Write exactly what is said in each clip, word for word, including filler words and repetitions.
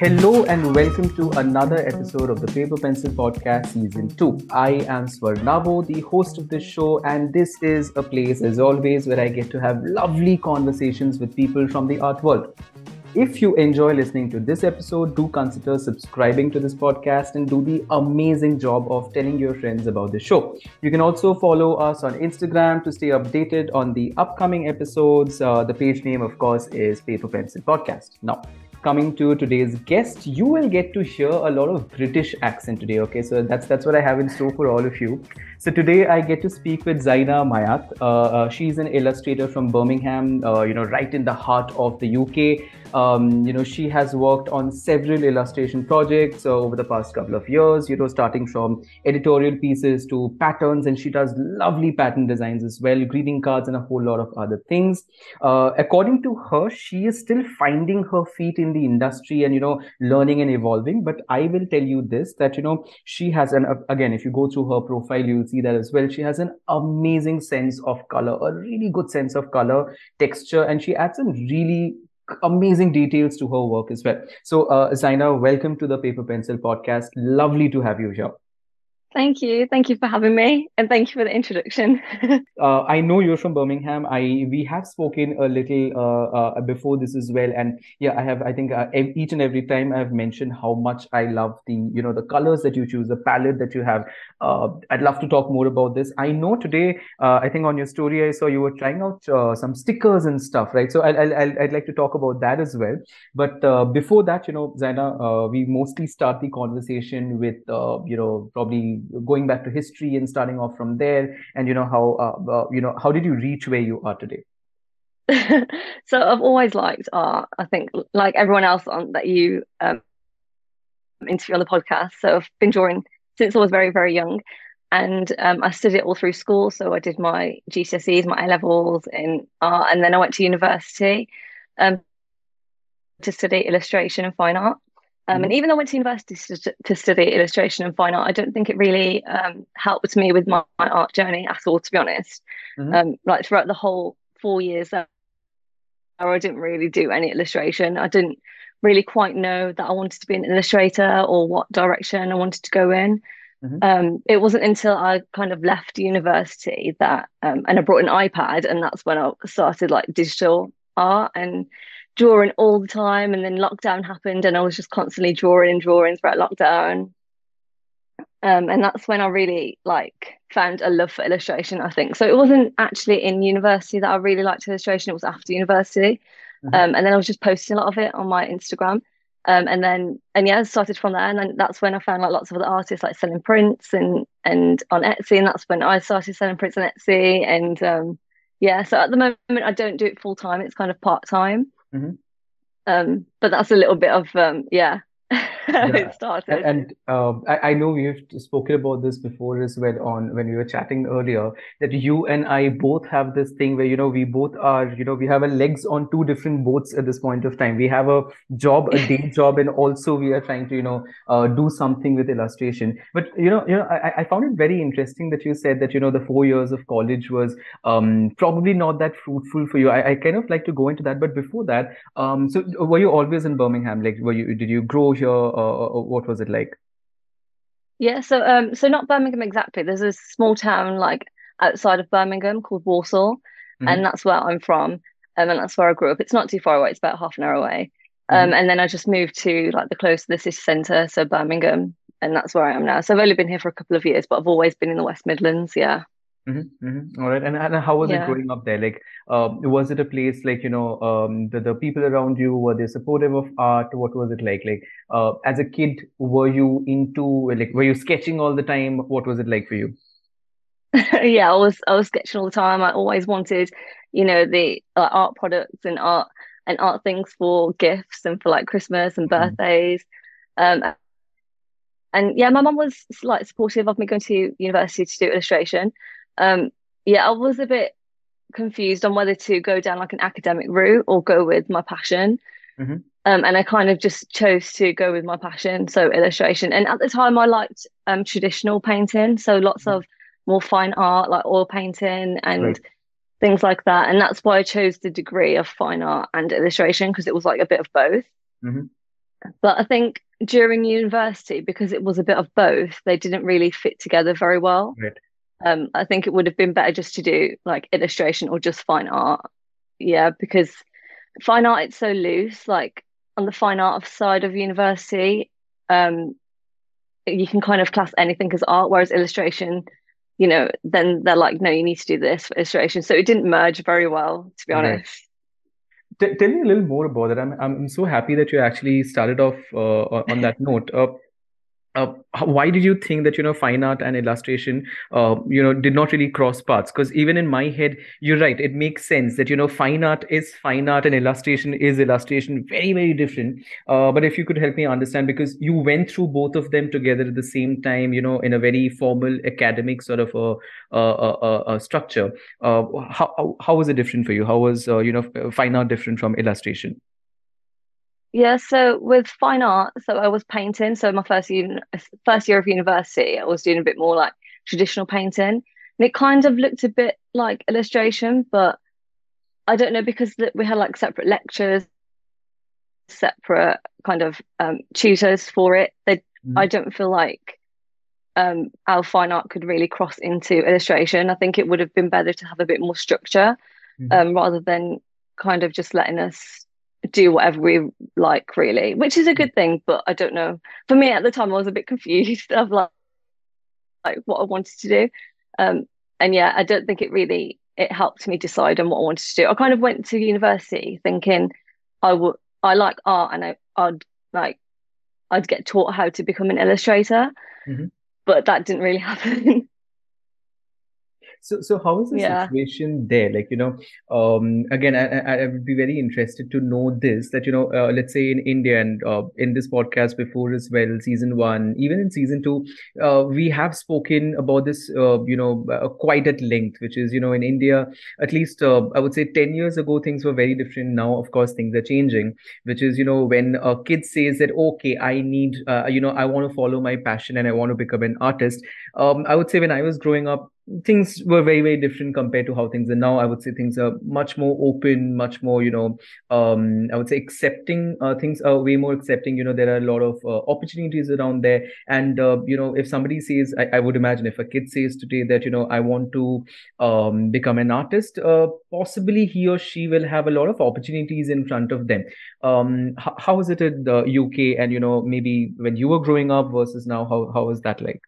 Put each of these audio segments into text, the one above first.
Hello and welcome to another episode of the Paper Pencil Podcast Season two. I am Swarnabo, the host of this show, and this is a place, as always, where I get to have lovely conversations with people from the art world. If you enjoy listening to this episode, do consider subscribing to this podcast and do the amazing job of telling your friends about the show. You can also follow us on Instagram to stay updated on the upcoming episodes. Uh, the page name, of course, is Paper Pencil Podcast. Now, coming to today's guest, you will get to hear a lot of British accent today. Okay, so that's that's what I have in store for all of you. So today I get to speak with Zaina Mayat. Uh, uh, she's an illustrator from Birmingham, uh, you know, right in the heart of the U K. Um, you know, she has worked on several illustration projects uh, over the past couple of years, you know, starting from editorial pieces to patterns, and she does lovely pattern designs as well, greeting cards, and a whole lot of other things. Uh, according to her, she is still finding her feet in the industry and, you know, learning and evolving. But I will tell you this, that, you know, she has an, again, if you go through her profile, you'll see that as well. She has an amazing sense of color, a really good sense of color, texture, and she adds some really amazing details to her work as well. So, uh, Zaina, welcome to the Paper Pencil Podcast. Lovely to have you here. Thank you. Thank you for having me, and thank you for the introduction. uh, I know you're from Birmingham. I we have spoken a little uh, uh, before this as well, and yeah, I have. I think uh, ev- each and every time I have mentioned how much I love the you know the colors that you choose, the palette that you have. Uh, I'd love to talk more about this. I know today. Uh, I think on your story I saw you were trying out uh, some stickers and stuff, right? So I'll, I'll, I'll I'd like to talk about that as well. But uh, before that, you know, Zaina, uh, we mostly start the conversation with uh, you know probably going back to history and starting off from there, and you know how uh, uh, you know how did you reach where you are today? So I've always liked art. I think, like everyone else on that you um, interview on the podcast. So I've been drawing since I was very, very young, and um, I studied it all through school. So I did my G C S Es, my A levels in art, and then I went to university um, to study illustration and fine art. Um, and Hmm. even though I went to university to, to study illustration and fine art, I don't think it really um, helped me with my, my art journey at all, to be honest. Hmm. Um, like throughout the whole four years there, I didn't really do any illustration. I didn't really quite know that I wanted to be an illustrator or what direction I wanted to go in. Hmm. Um, it wasn't until I kind of left university that, um, and I brought an iPad, and that's when I started like digital art and drawing all the time. And then lockdown happened, and I was just constantly drawing and drawing throughout lockdown. Um, and that's when I really like found a love for illustration, I think. So it wasn't actually in university that I really liked illustration, it was after university. Hmm. Um, and then I was just posting a lot of it on my Instagram. Um, and then and yeah, I started from there. And then that's when I found like lots of other artists like selling prints and and on Etsy. And that's when I started selling prints on Etsy. And um, yeah, so at the moment I don't do it full time, it's kind of part time. Hmm. Um, but that's a little bit of um, yeah, how Yeah, it and, started. and uh, I, I know we've spoken about this before as well on when we were chatting earlier, that you and I both have this thing where, you know, we both are, you know, we have our legs on two different boats at this point of time. We have a job, a day job, and also we are trying to, you know, uh, do something with illustration. But, you know, you know, I, I found it very interesting that you said that, you know, the four years of college was um, probably not that fruitful for you. I, I kind of like to go into that. But before that, um, so were you always in Birmingham? Like, were you, did you grow here? Uh, uh, what was it like? Yeah, so um, so not Birmingham exactly. There's a small town like outside of Birmingham called Walsall, and Hmm. that's where I'm from. Um, and that's where I grew up. It's not too far away. It's about half an hour away. Hmm. Um, and then I just moved to like the close to the city centre, so Birmingham, and that's where I am now. So I've only been here for a couple of years, but I've always been in the West Midlands. Yeah, Hmm. Hmm. All right. And, and how was it yeah. growing up there? Like, uh, was it a place like, you know, um, the, the people around you, were they supportive of art? What was it like? Like, uh, as a kid, were you into, like, were you sketching all the time? What was it like for you? Yeah, I was I was sketching all the time. I always wanted, you know, the uh, art products and art and art things for gifts and for like Christmas and Mm. birthdays. Um, and yeah, my mum was like supportive of me going to university to do illustration. Um, yeah, I was a bit confused on whether to go down like an academic route or go with my passion. Hmm. Um, and I kind of just chose to go with my passion, so illustration. And at the time, I liked um, traditional painting, so lots of more fine art, like oil painting and Right. things like that. And that's why I chose the degree of fine art and illustration because it was like a bit of both. Hmm. But I think during university, because it was a bit of both, they didn't really fit together very well. Right. Um, I think it would have been better just to do like illustration or just fine art. Yeah, because fine art it's so loose. Like on the fine art side of university, um, you can kind of class anything as art, whereas illustration, you know, then they're like, no, you need to do this for illustration. So it didn't merge very well, to be Right. honest. T- tell me a little more about that. I'm I'm so happy that you actually started off uh, on on that note. Uh, uh, h- why did you think that you know fine art and illustration uh, you know did not really cross paths? Because even in my head, you're right, it makes sense that you know fine art is fine art and illustration is illustration, very very different. Uh, but if you could help me understand, because you went through both of them together at the same time, you know in a very formal academic sort of a, a, a, a a structure. uh, how, how how was it different for you? How was uh, you know fine art different from illustration? Yeah, so with fine art, so I was painting. So my first year, first year of university, I was doing a bit more like traditional painting, and it kind of looked a bit like illustration, but I don't know because we had like separate lectures, separate kind of um, tutors for it. They, I Mhm. don't feel like um, our fine art could really cross into illustration. I think it would have been better to have a bit more structure Mhm. um, rather than kind of just letting us do whatever we like, really, which is a good thing. But I don't know. For me at the time, I was a bit confused of like, like what I wanted to do. Um, and yeah, I don't think it really it helped me decide on what I wanted to do. I kind of went to university thinking I would I like art and I, I'd like I'd get taught how to become an illustrator, Mhm. but that didn't really happen. So, so how is the Yeah. situation there? Like, you know, um, again, I, I, I would be very interested to know this, that, you know, uh, let's say in India and uh, in this podcast before as well, season one, even in season two, uh, we have spoken about this, uh, you know, uh, quite at length, which is, you know, in India, at least uh, I would say ten years ago, things were very different. Now, of course, things are changing, which is, you know, when a kid says that, okay, I need, uh, you know, I want to follow my passion and I want to become an artist. Um, I would say when I was growing up, things were very very different compared to how things are now. I would say things are much more open, much more, you know um I would say accepting. Uh, things are way more accepting. You know there are a lot of uh, opportunities around there. And uh, you know if somebody says, I, I would imagine, if a kid says today that, you know I want to um become an artist, uh, possibly he or she will have a lot of opportunities in front of them. Um h- how is it in the U K, and you know maybe when you were growing up versus now, how how is that like?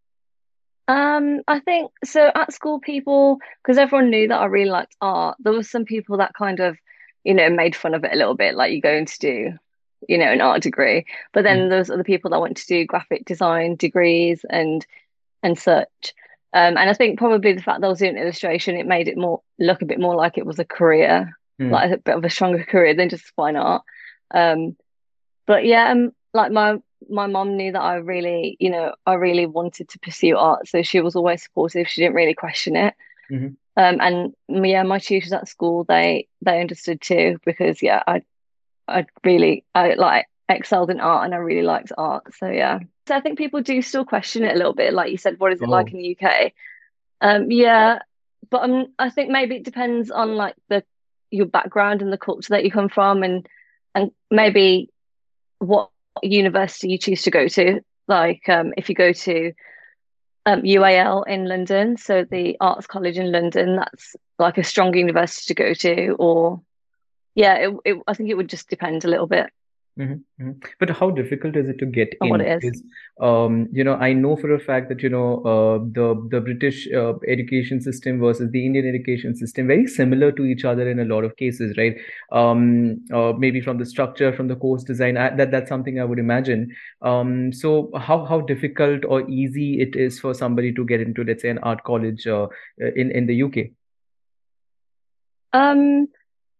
Um, I think so at school people, because everyone knew that I really liked art, there was some people that kind of, you know, made fun of it a little bit, like you're going to do, you know, an art degree. But then there's other people that went to do graphic design degrees and and such. Um, and I think probably the fact that I was doing illustration, it made it more look a bit more like it was a career, Mm-hmm. like a bit of a stronger career than just fine art. Um, but yeah, um, like my my mom knew that I really, you know, I really wanted to pursue art, so she was always supportive. She didn't really question it. Um, and yeah, my tutors at school, they they understood too because yeah, I I really I like excelled in art and I really liked art. So yeah. So I think people do still question it a little bit. Like you said, what is it like Oh. in the U K? Um, yeah, but um, I think maybe it depends on like the your background and the culture that you come from and and maybe what university you choose to go to. Like um, if you go to um, U A L in London, so the Arts College in London, that's like a strong university to go to. Or yeah, it, it, I think it would just depend a little bit Mhm, mhm. But how difficult is it to get on what in? it is. Because um, you know, I know for a fact that you know uh, the the British uh, education system versus the Indian education system very similar to each other in a lot of cases, right? Um, uh, maybe from the structure, from the course design, I, that that's something I would imagine. Um, so how how difficult or easy it is for somebody to get into, let's say, an art college uh, in in the U K? Um,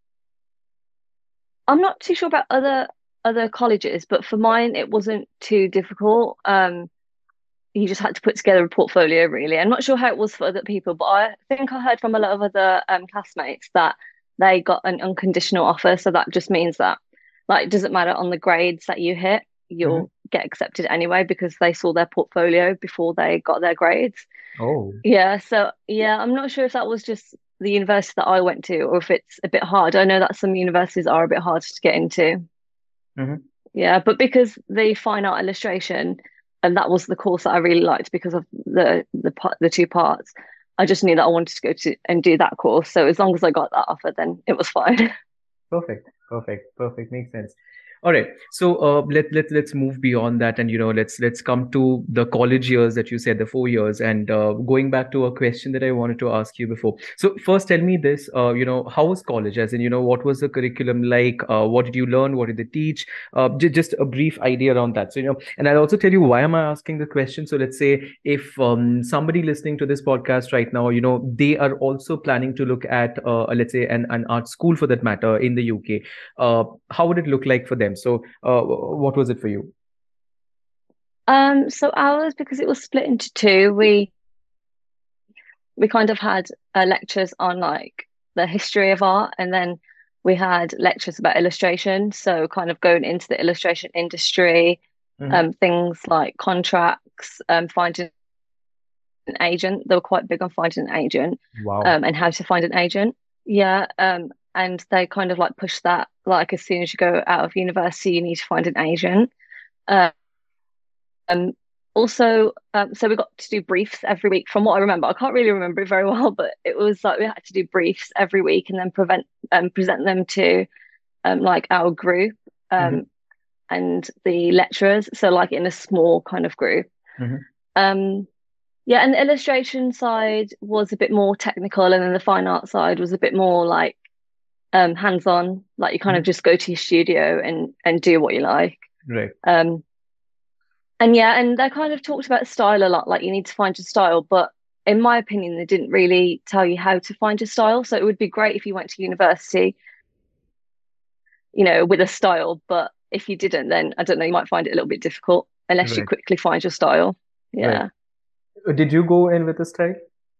I'm not too sure about other other colleges, but for mine it wasn't too difficult. Um, you just had to put together a portfolio, really. I'm not sure how it was for other people, but I think I heard from a lot of other um, classmates that they got an unconditional offer. So that just means that, like, it doesn't matter on the grades that you hit, Mhm. you'll get accepted anyway because they saw their portfolio before they got their grades. Oh. Yeah. So, yeah, I'm not sure if that was just the university that I went to or if it's a bit hard. I know that some universities are a bit hard to get into. Yeah, but because the fine art illustration, and that was the course that I really liked because of the the part the two parts. I just knew that I wanted to go to and do that course. So as long as I got that offer, then it was fine. Perfect, perfect, perfect. Makes sense. All right. So uh, let let let's move beyond that, and you know, let's let's come to the college years that you said, the four years, and uh, going back to a question that I wanted to ask you before. So first, tell me this. Uh, you know, how was college? As in, you know, what was the curriculum like? Uh, what did you learn? What did they teach? Uh, j- just a brief idea around that. So you know, and I'll also tell you why am I asking the question. So let's say if um, somebody listening to this podcast right now, you know, they are also planning to look at, uh, let's say, an an art school for that matter in the U K, uh, how would it look like for them? So, uh, what was it for you? Um, so ours, because it was split into two, we we kind of had uh, lectures on like the history of art, and then we had lectures about illustration. So kind of going into the illustration industry, Hmm. um, things like contracts, um, finding an agent. They were quite big on finding an agent, Wow. um, and how to find an agent. Yeah, um, and they kind of like push that like as soon as you go out of university, you need to find an agent. Um, Also, um, so we got to do briefs every week. From what I remember, I can't really remember it very well, but it was like we had to do briefs every week and then prevent um, present them to um, like our group Hmm. um, and the lecturers. So like in a small kind of group. Hmm. Um, yeah, and the illustration side was a bit more technical, and then the fine art side was a bit more like um, hands-on. Like you kind of Hmm. just go to your studio and and do what you like. Right. Um, And yeah, and they kind of talked about style a lot, like you need to find your style. But in my opinion, they didn't really tell you how to find your style. So it would be great if you went to university, you know, with a style. But if you didn't, then I don't know, you might find it a little bit difficult unless you Right. quickly find your style. Right. Yeah. Uh, Did you go in with a style?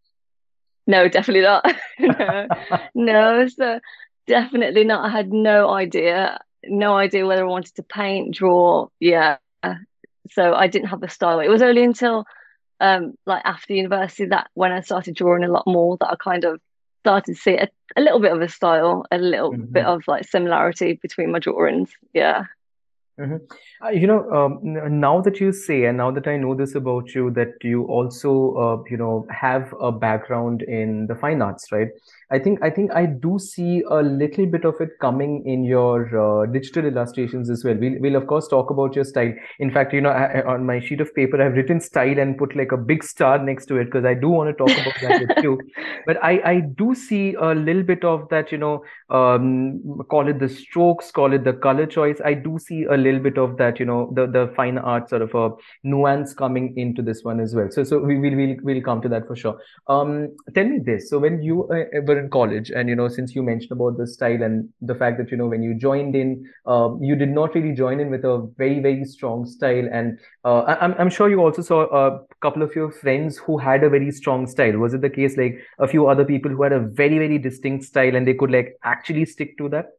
No, definitely not. No, no. So definitely not. I had no idea, no idea whether I wanted to paint, draw. Yeah. So I didn't have a style. It was only until um like after university that when I started drawing a lot more that I kind of started to see a, a little bit of a style, a little bit Hmm. of like similarity between my drawings. Yeah. Hmm. Uh, you know, um, n- now that you say, and now that I know this about you, that you also, uh, you know, have a background in the fine arts, right? I think, I think I do see a little bit of it coming in your uh, digital illustrations as well. We'll, we'll of course talk about your style. In fact, you know, I, I- on my sheet of paper, I've written style and put like a big star next to it because I do want to talk about that with you. But I, I do see a little bit of that, you know, um, call it the strokes, call it the color choice. I do see a little bit of that, you know, the the fine art sort of a nuance coming into this one as well. So so we will we'll, we'll come to that for sure. Um, tell me this. So when you uh, were in college, and you know, since you mentioned about the style and the fact that you know when you joined in, uh, you did not really join in with a very very strong style, and uh, I, I'm I'm sure you also saw a couple of your friends who had a very strong style. Was it the case like a few other people who had a very very distinct style and they could like actually stick to that?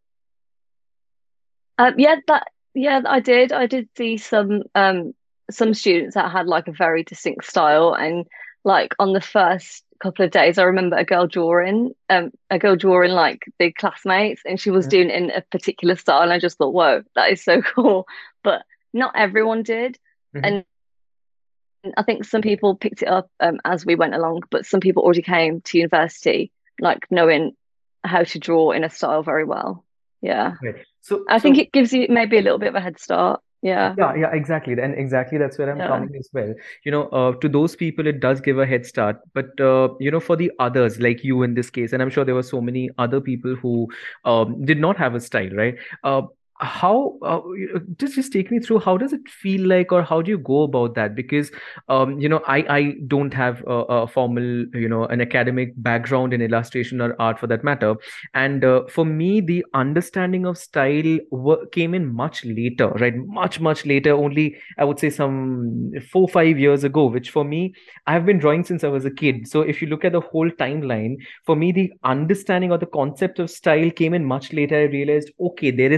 Um, yeah, that yeah, I did. I did see some um some students that had like a very distinct style, and like on the first couple of days, I remember a girl drawing, um, a girl drawing like the classmates, and she was doing it in a particular style, and I just thought, whoa, that is so cool. But not everyone did, Mm-hmm. and I think some people picked it up um, as we went along, but some people already came to university like knowing how to draw in a style very well. Yeah. Right. So, I think so it gives you maybe a little bit of a head start. Yeah. yeah, yeah, exactly. And exactly that's where I'm Yeah. coming as well. You know, uh, to those people, it does give a head start. But, uh, you know, for the others, like you in this case, and I'm sure there were so many other people who um, did not have a style, right? Uh, how, uh, you- uh, just just take me through how does it feel like, or how do you go about that? Because, um, you know, I I don't have a, a formal, you know, an academic background in illustration or art for that matter. And uh, for me, the understanding of style w- came in much later, right? Much, much later, only I would say some four, five years ago, which for me, I've been drawing since I was a kid. So if you look at the whole timeline, for me, the understanding or the concept of style came in much later. I realized, okay, there is something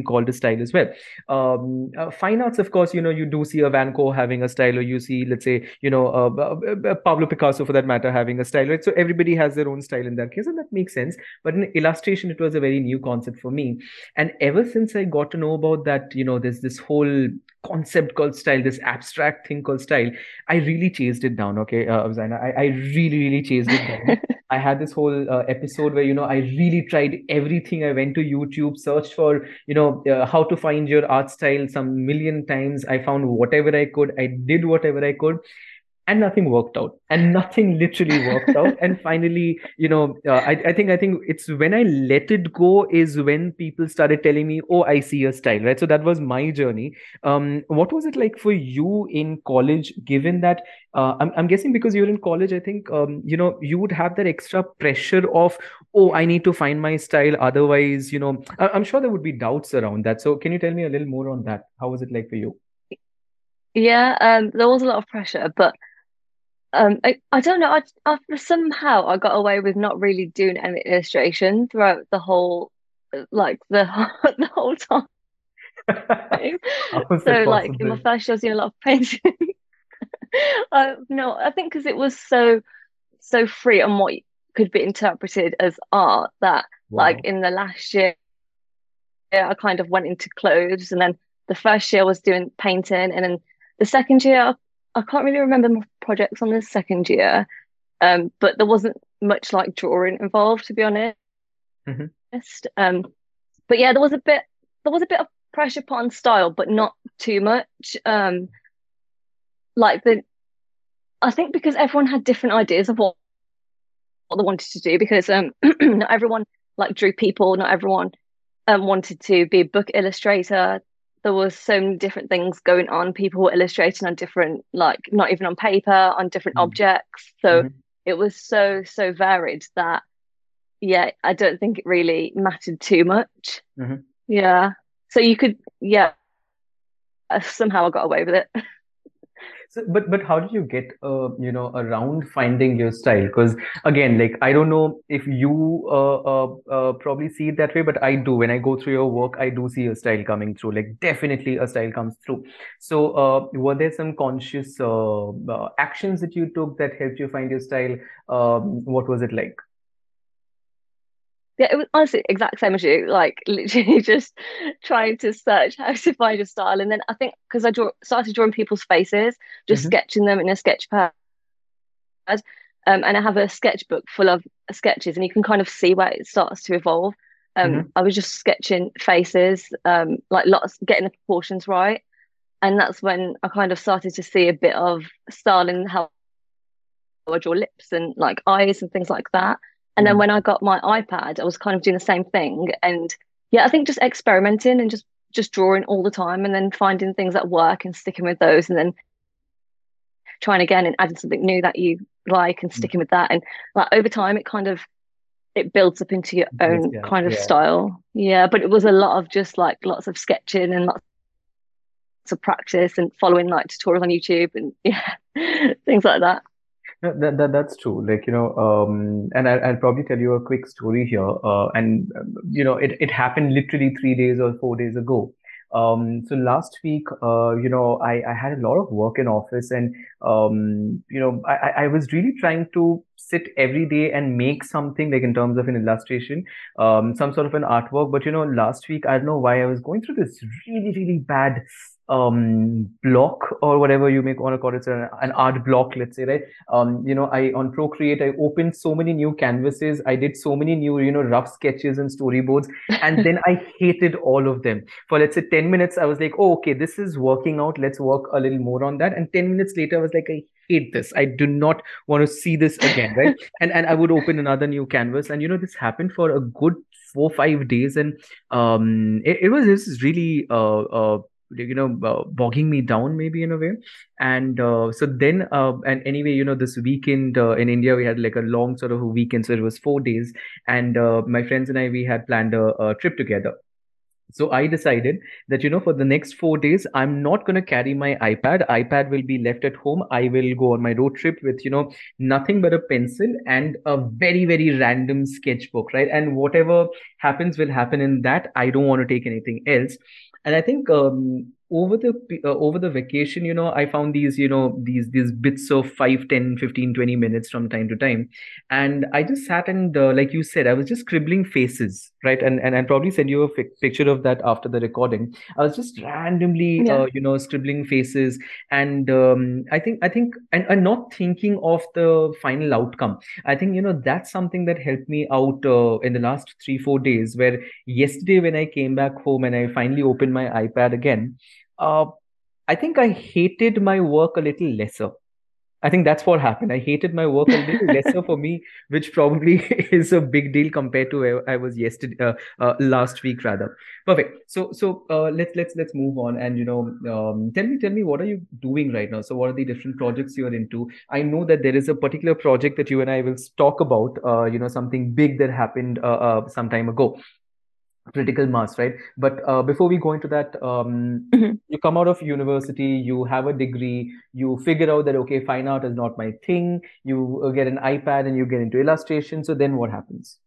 called a style as well. Um, uh, fine arts, of course, you know, you do see a Van Gogh having a style, or you see, let's say, you know, uh, uh, uh, Pablo Picasso for that matter having a style, right? So everybody has their own style in that case, and that makes sense. But in illustration, it was a very new concept for me. And ever since I got to know about that, you know, there's this whole concept called style, this abstract thing called style, I really chased it down. Okay, uh, Zaina, I, I really, really chased it down. I had this whole uh, episode where, you know, I really tried everything. I went to YouTube, searched for, you know, uh, how to find your art style some million times. I found whatever I could. I did whatever I could, and nothing worked out, and nothing literally worked out. And finally, you know, uh, I, I think I think it's when I let it go is when people started telling me, oh, I see your style, right? So that was my journey. Um what was it like for you in college, given that uh, I'm, I'm guessing because you're in college, I think, um, you know, you would have that extra pressure of, oh, I need to find my style, otherwise, you know, I, I'm sure there would be doubts around that. So can you tell me a little more on that? How was it like for you? Yeah, um, there was a lot of pressure, but um, I, I don't know. I, I somehow I got away with not really doing any illustration throughout the whole, like the the whole time. How was So it like in my possible? first year, I was doing a lot of painting. Uh, no, I think because it was so so free on what could be interpreted as art that like Wow. in the last year I kind of went into clothes, and then the first year I was doing painting, and then the second year I, I can't really remember my projects on the second year. Um, but there wasn't much like drawing involved, to be honest. Mhm. Um, but yeah, there was a bit there was a bit of pressure put on style, but not too much. Um, like the I think because everyone had different ideas of what, what they wanted to do, because um not everyone like drew people, not everyone um wanted to be a book illustrator. There was so many different things going on. People were illustrating on different, like not even on paper, on different Mhm. objects. So Mhm. it was so, so varied that yeah, I don't think it really mattered too much. Mhm. Yeah. So you could, yeah, uh, somehow I got away with it. So, but but how did you get uh you know around finding your style? Because again, like I don't know if you uh, uh uh probably see it that way, but I do. When I go through your work, I do see a style coming through. Like definitely a style comes through. So, uh, were there some conscious uh, uh actions that you took that helped you find your style? Um, what was it like? Yeah, it was honestly exact same as you, like literally just trying to search how to find a style. And then I think because I draw started drawing people's faces, just Mm-hmm. sketching them in a sketch pad. Um, and I have a sketchbook full of sketches, and you can kind of see where it starts to evolve. Um, Mm-hmm. I was just sketching faces, um, like lots, getting the proportions right, and that's when I kind of started to see a bit of style in how I draw lips and like eyes and things like that. And then when I got my iPad, I was kind of doing the same thing, and yeah, I think just experimenting and just just drawing all the time, and then finding things that work and sticking with those, and then trying again and adding something new that you like and Mm-hmm. sticking with that. And like over time, it kind of it builds up into your own Yeah, kind of yeah. style. Yeah, but it was a lot of just like lots of sketching and lots of practice and following like tutorials on YouTube and yeah, things like that. No, that, that that's true. Like, you know, um, and I, I'll probably tell you a quick story here. Uh, and um, you know, it it happened literally three days or four days ago. Um, so last week, uh, you know, I I had a lot of work in office, and um, you know, I I I was really trying to sit every day and make something like in terms of an illustration, um, some sort of an artwork. But you know, last week I don't know why I was going through this really really bad um block, or whatever you may want to call it, an, an art block, let's say, right? Um, you know, I on Procreate, I opened so many new canvases. I did so many new, you know, rough sketches and storyboards, and then I hated all of them. For let's say ten minutes, I was like, oh, okay, this is working out. Let's work a little more on that. And ten minutes later, I was like, I hate this. I do not want to see this again, right? And and I would open another new canvas, and you know, this happened for a good four five days, and um, it, it was this is really uh uh you know uh, bogging me down maybe in a way. And uh, so then uh, and anyway, you know, this weekend uh, in India, we had like a long sort of a weekend, so it was four days. And uh, my friends and I, we had planned a, a trip together. So I decided that, you know, for the next four days, I'm not going to carry my iPad. iPad will be left at home. I will go on my road trip with, you know, nothing but a pencil and a very, very random sketchbook, right? And whatever happens will happen in that. I don't want to take anything else. And I think um, over the pe- uh, over the vacation, you know, I found these, you know, these these bits of five, ten, fifteen, twenty minutes from time to time, and I just sat and, uh, like you said, I was just scribbling faces, right? And and I'll probably send you a fi- picture of that after the recording. I was just randomly, Yeah. uh, you know, scribbling faces, and um, I think I think and, and not thinking of the final outcome. I think, you know, that's something that helped me out uh, in the last three four days. Where yesterday when I came back home and I finally opened my iPad again, uh, I think I hated my work a little lesser. I think that's what happened. I hated my work a little lesser for me, which probably is a big deal compared to where I was yesterday, uh, uh, last week rather. Perfect. So, so uh, let's let's let's move on. And, you know, um, tell me, tell me, what are you doing right now? So, what are the different projects you are into? I know that there is a particular project that you and I will talk about. Uh, you know, something big that happened uh, uh, some time ago, critical mass, right? But uh, before we go into that, um, Mhm. you come out of university, you have a degree, you figure out that, okay, fine art is not my thing. You uh, get an iPad and you get into illustration. So then what happens?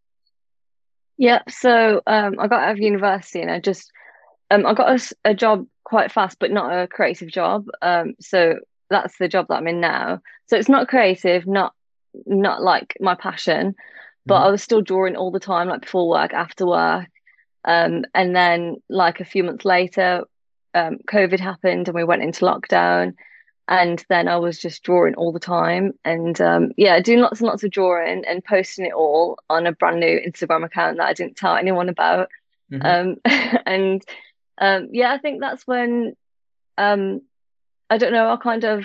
Yeah, so um, I got out of university and I just um, I got a, s- a job quite fast, but not a creative job. Um, so that's the job that I'm in now. So it's not creative, not not like my passion, but I Hmm. was still drawing all the time, like before work, after work. Um, and then like a few months later, um, COVID happened and we went into lockdown. And then I was just drawing all the time and um, yeah, doing lots and lots of drawing and posting it all on a brand new Instagram account that I didn't tell anyone about. Hmm. Um, and um, yeah, I think that's when um, I don't know, I kind of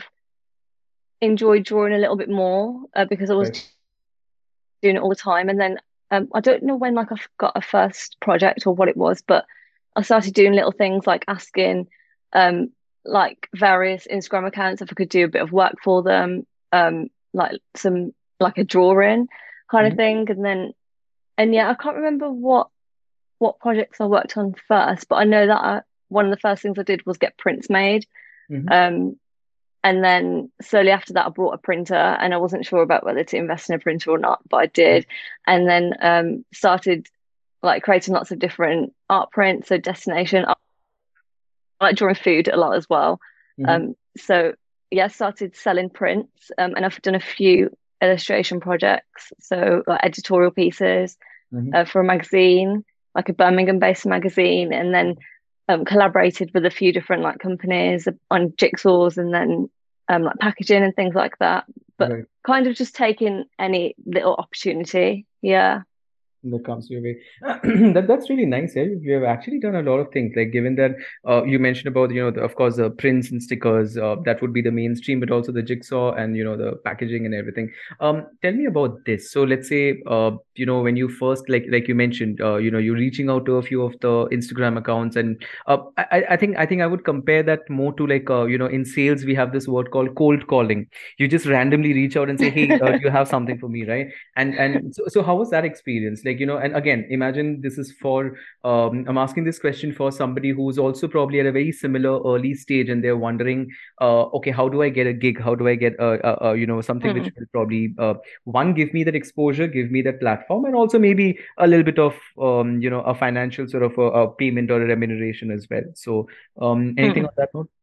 enjoyed drawing a little bit more uh, because I was Right. doing it all the time. And then um, I don't know when like I got a first project or what it was, but I started doing little things like asking um, like various Instagram accounts if I could do a bit of work for them, um, like some like a drawing kind of Hmm. thing. And then and yeah, I can't remember what what projects I worked on first, but I know that I, one of the first things I did was get prints made. Hmm. Um, and then slowly after that, I brought a printer, and I wasn't sure about whether to invest in a printer or not, but I did. And then um, started like creating lots of different art prints. So destination, I like drawing food a lot as well. Hmm. Um, so yeah, started selling prints, um, and I've done a few illustration projects, so like editorial pieces Hmm. uh, for a magazine, like a Birmingham-based magazine, and then um, collaborated with a few different like companies on jigsaws and then um, like packaging and things like that. But Right. kind of just taking any little opportunity. Yeah. That comes your way. that that's really nice. Yeah, you have actually done a lot of things. Like, given that uh, you mentioned about, you know, the, of course, the prints and stickers, uh, that would be the mainstream, but also the jigsaw and, you know, the packaging and everything. Um, tell me about this. So let's say, uh, you know, when you first, like like you mentioned, uh, you know, you're reaching out to a few of the Instagram accounts, and uh, I I I think I think I would compare that more to, like, uh, you know, in sales we have this word called cold calling. You just randomly reach out and say, hey, uh, do you have something for me, right? and and so, so how was that experience, like, you know? And again, imagine this is for, um, I'm asking this question for somebody who's also probably at a very similar early stage, and they're wondering, uh, okay, how do I get a gig, how do I get a, a, a you know, something which Mm, will probably, uh, one, give me that exposure, give me that platform, and also maybe a little bit of, um, you know, a financial sort of a, a payment or a remuneration as well. So, um, anything mm. on that note?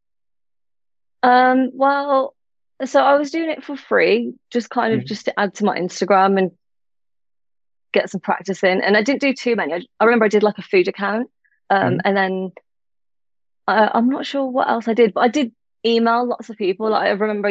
Um, well, so I was doing it for free, just kind of Mhm. just to add to my Instagram and get some practice in. And I didn't do too many. I, I remember I did like a food account. Um, Mhm. and then I, I'm not sure what else I did, but I did email lots of people. Like I remember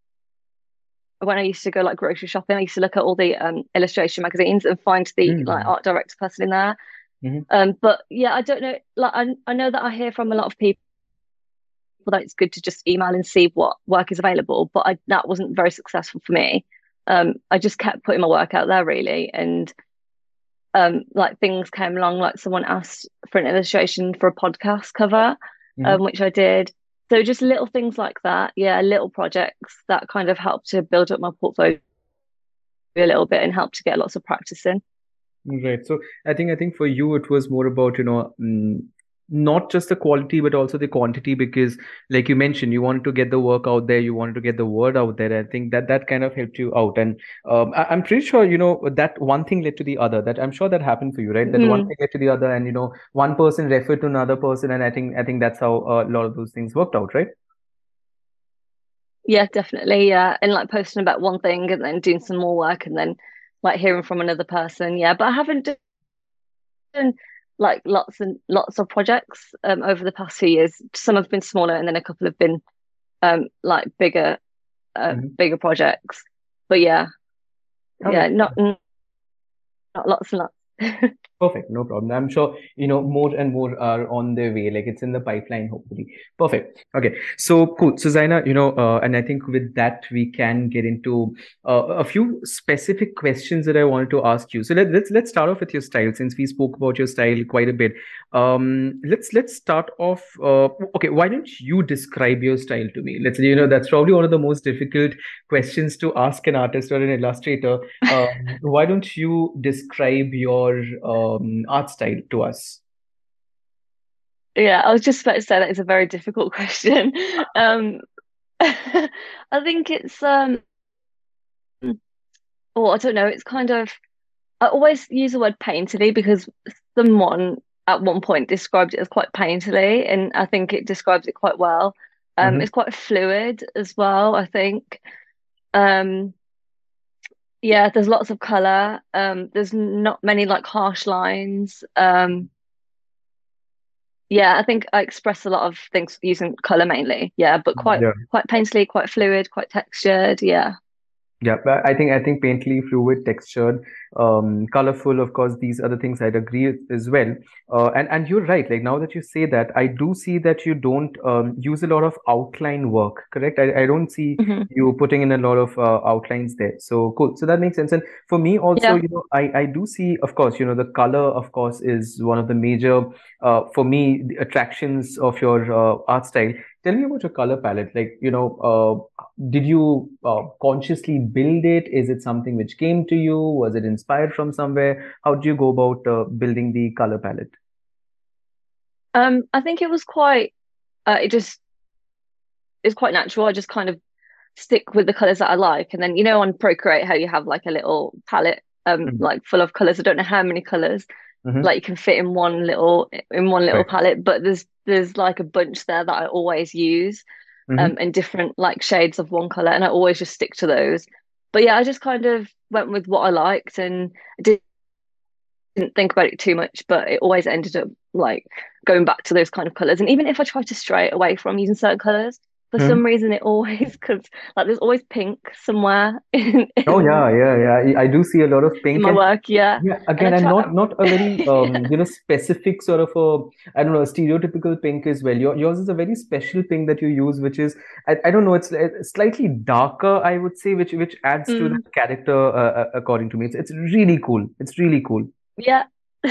when I used to go like grocery shopping, I used to look at all the um, illustration magazines and find the like Mhm. art director person in there. Mhm. Um, but yeah, I don't know. Like I, I know that I hear from a lot of people that it's good to just email and see what work is available, but I, that wasn't very successful for me. Um, I just kept putting my work out there really, and um, like things came along, like someone asked for an illustration for a podcast cover, um, Mhm. which I did. So just little things like that, yeah, little projects that kind of helped to build up my portfolio a little bit and helped to get lots of practice in. Right. So I think I think for you it was more about, you know, mm, not just the quality but also the quantity, because like you mentioned, you wanted to get the work out there, you wanted to get the word out there. I think that that kind of helped you out. And um, I, I'm pretty sure, you know, that one thing led to the other. That I'm sure that happened for you, right? That one Mm, thing led to the other, and you know, one person referred to another person, and I think I think that's how uh, a lot of those things worked out, right? yeah, definitely. Yeah. And like posting about one thing and then doing some more work and then like hearing from another person. Yeah. But I haven't done like lots and lots of projects um over the past few years. Some have been smaller and then a couple have been um like bigger uh Mhm. bigger projects. But yeah, Okay. yeah, not not lots and lots. Perfect, no problem. I'm sure, you know, more and more are on their way. Like it's in the pipeline, hopefully. Perfect. Okay, so cool. So Zaina, you know, uh, and I think with that we can get into uh, a few specific questions that I wanted to ask you. So let, let's let's start off with your style, since we spoke about your style quite a bit. Um, let's let's start off. Uh, okay, why don't you describe your style to me? Let's, you know, that's probably one of the most difficult questions to ask an artist or an illustrator. Um, why don't you describe your um, art style to us? Yeah, I was just about to say that is a very difficult question. Um I think it's um oh, I don't know, it's kind of I always use the word painterly because someone at one point described it as quite painterly, and I think it describes it quite well. Um, Hmm. it's quite fluid as well, I think. Um, yeah, there's lots of color. Um, there's not many like harsh lines. Um, yeah, I think I express a lot of things using color mainly. Yeah, but quite Yeah. quite painterly, quite fluid, quite textured. Yeah. Yeah, but I think I think painterly, fluid, textured, um, colorful. Of course, these other things I'd agree as well. Uh, and and you're right. Like now that you say that, I do see that you don't um, use a lot of outline work. Correct? I, I don't see Hmm. you putting in a lot of uh, outlines there. So cool. So that makes sense. And for me also, Yeah. you know, I I do see, of course, you know, the color, of course, is one of the major uh, for me the attractions of your uh, art style. Tell me about your color palette. Like, you know, uh, did you uh, consciously build it? Is it something which came to you? Was it inspired from somewhere? How did you go about uh, building the color palette? Um, I think it was quite. Uh, it just it's quite natural. I just kind of stick with the colors that I like. And then, you know, on Procreate, how you have like a little palette, um, Mm-hmm. like full of colors. I don't know how many colors Mm-hmm. like you can fit in one little in one little Right. palette, but there's there's like a bunch there that I always use, Mm-hmm. um, in different like shades of one color, and I always just stick to those. But yeah, I just kind of went with what I liked, and I didn't think about it too much, but it always ended up like going back to those kind of colors. And even if I try to stray away from using certain colors, for Mm-hmm. some reason it always because like there's always pink somewhere in, Oh in yeah, yeah, yeah. I I do see a lot of in pink, my and work, yeah. yeah, And I again, and try, not not a very um, yeah. you know, specific sort of a, I don't know, a stereotypical pink as well. Your, yours is a very special pink that you use, which is, I, I don't know, it's li- slightly darker, I would say, which which adds to the Mm, character uh, uh, according to me. It's it's really cool. It's really cool. yeah.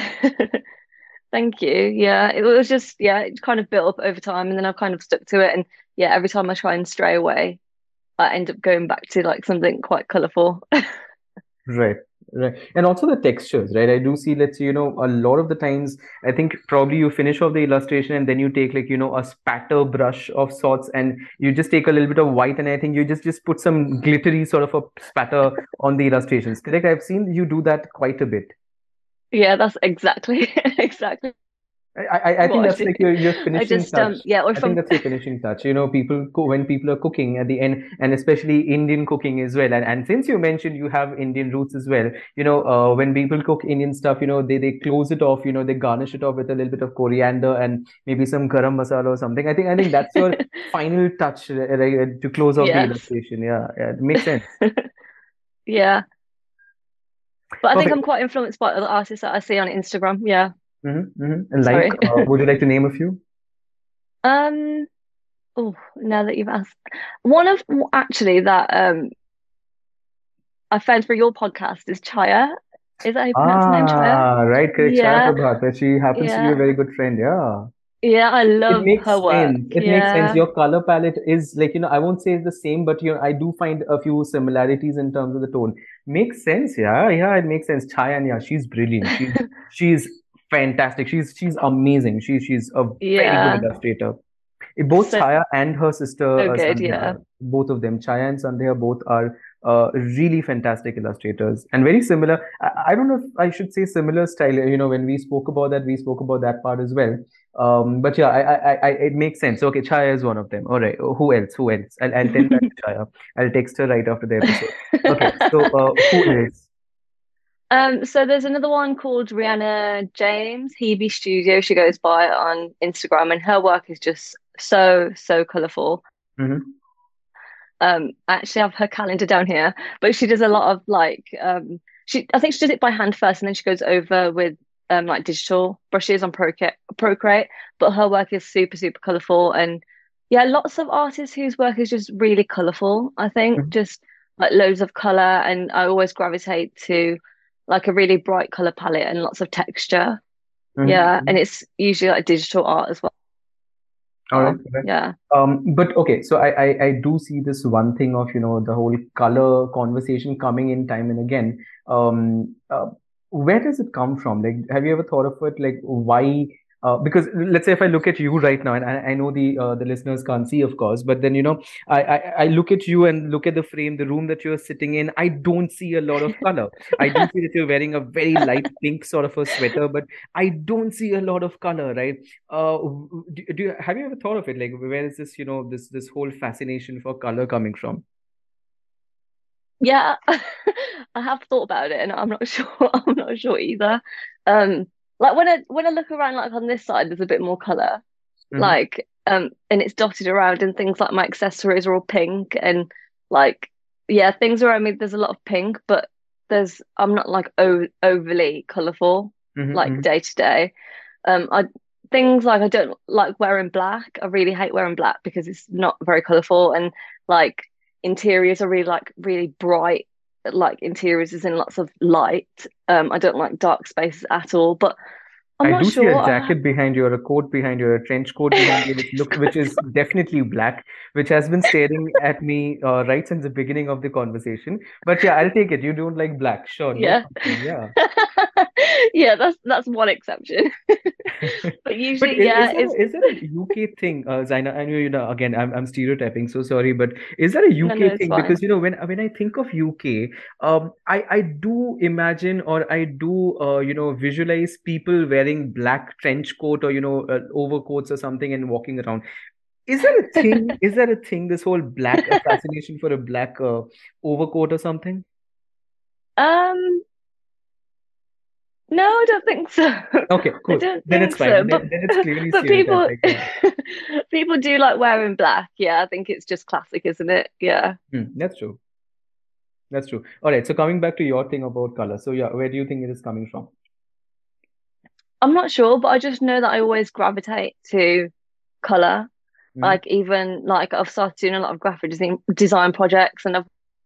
Thank you. Yeah, it was just yeah, it kind of built up over time, and then I've kind of stuck to it. And yeah, every time I try and stray away, I end up going back to like something quite colourful. Right, right. And also the textures, right? I do see, let's say, you know, a lot of the times, I think probably you finish off the illustration and then you take like, you know, a spatter brush of sorts, and you just take a little bit of white, and I think you just just put some glittery sort of a spatter on the illustrations. Correct? I've seen you do that quite a bit. Yeah, that's exactly exactly I, I I think what I that's do. like your your I finishing just touch. um yeah, or I if think I'm that's your finishing touch. You know, people co- when people are cooking at the end, and especially Indian cooking as well. And and since you mentioned you have Indian roots as well, you know, uh, when people cook Indian stuff, you know, they they close it off. You know, they garnish it off with a little bit of coriander and maybe some garam masala or something. I think I think that's your final touch, uh, uh, to close off the yes. illustration. Yeah, yeah, it makes sense. Yeah. But I think I'm Perfect. quite influenced by other artists that I see on Instagram. Yeah. Mm-hmm, mm-hmm. Like, Sorry. uh, would you like to name a few? Um, oh, now that you've asked, one of actually that um I found for your podcast is Chaya. Is that how you pronounce her name, Chaya? Ah, right, correct. Shaya Yeah, Prabhat. She happens to be a yeah, very good friend. Yeah. yeah. I It love makes her work. sense. It makes sense. Yeah, Your color palette is like, you know, I won't say it's the same, but you know, I do find a few similarities in terms of the tone. Makes sense. Yeah, yeah, it makes sense. Chayan, yeah, she's brilliant. She's she's fantastic. She's she's amazing. She she's a very good Yeah. illustrator. Eh, Both So Chaya and her sister uh, good, Sandhya, yeah. both of them, Chaya and Sandhya, both are uh, really fantastic illustrators and very similar. I, I don't know if I should say similar style. You know, when we spoke about that, we spoke about that part as well. Um, but yeah, I, I, I, it makes sense. Okay, Chaya is one of them. All right, who else? Who else? I'll, I'll tell that to Chaya. I'll text her right after the episode. Okay, so uh, who else? Um, so there's another one called Rihanna James, Hebe Studio. She goes by on Instagram, and her work is just so, so colourful. Hmm. Um, I actually have her calendar down here, but she does a lot of like um she I think she does it by hand first and then she goes over with um like digital brushes on Procreate Procreate, but her work is super, super colourful and yeah, lots of artists whose work is just really colourful, I think, just like loads of colour and I always gravitate to like a really bright colour palette and lots of texture. Yeah, and Hmm. it's usually like digital art as All right, well. all right. Yeah. Um, but okay, so I, I I do see this one thing of, you know, the whole color conversation coming in time and again. Um, uh, where does it come from? Like, have you ever thought of it? Like, why? Uh, because let's say if I look at you right now, and I, I know the uh, the listeners can't see, of course, but then you know, I, I I look at you and look at the frame, the room that you're sitting in. I don't see a lot of color. I do see that you're wearing a very light pink sort of a sweater, but I don't see a lot of color, right? uh do, do you have you ever thought of it, like where is this, you know, this this whole fascination for color coming from? Yeah, I have thought about it and I'm not sure I'm not sure either. Um like when I when I look around like on this side there's a bit more colour. Hmm. Like um and it's dotted around and things like my accessories are all pink and like yeah, things around me there's a lot of pink, but there's I'm not like o overly colourful like Hmm. day to day. Um I things like I don't like wearing black. I really hate wearing black because it's not very colourful and like interiors are really like really bright like interiors is in lots of light. Um I don't like dark spaces at all, but I'm I not do see a sure. I, jacket behind you, or a coat behind you, or a trench coat behind you, which look, which is definitely black, which has been staring at me uh, right since the beginning of the conversation. But yeah, I'll take it. You don't like black, sure, no yeah. problem. Yeah. Yeah, that's that's one exception. But But usually, is, is yeah, that it's a, is that a U K thing, uh, Zaina? I know, you know, again, I'm I'm stereotyping, so sorry, but is that a no, U K no, it's thing? fine. Because you know, when when I think of U K, um, I I do imagine, or I do uh, you know, visualize people wearing black trench coat, or you know, uh, overcoats or something and walking around. Is that a thing? Is that a thing? This whole black a fascination for a black uh, overcoat or something? Um, no, I don't think so. Okay, I cool. don't Then it's think fine. so. Then, But then it's clearly but people stereotyping. Yeah. people do like wearing black. Yeah, I think it's just classic, isn't it? Yeah. Hmm, that's true. That's true. All right. So coming back to your thing about color. So yeah, where do you think it is coming from? I'm not sure, but I just know that I always gravitate to color. Hmm. Like even like I've started doing a lot of graphic design design projects and I've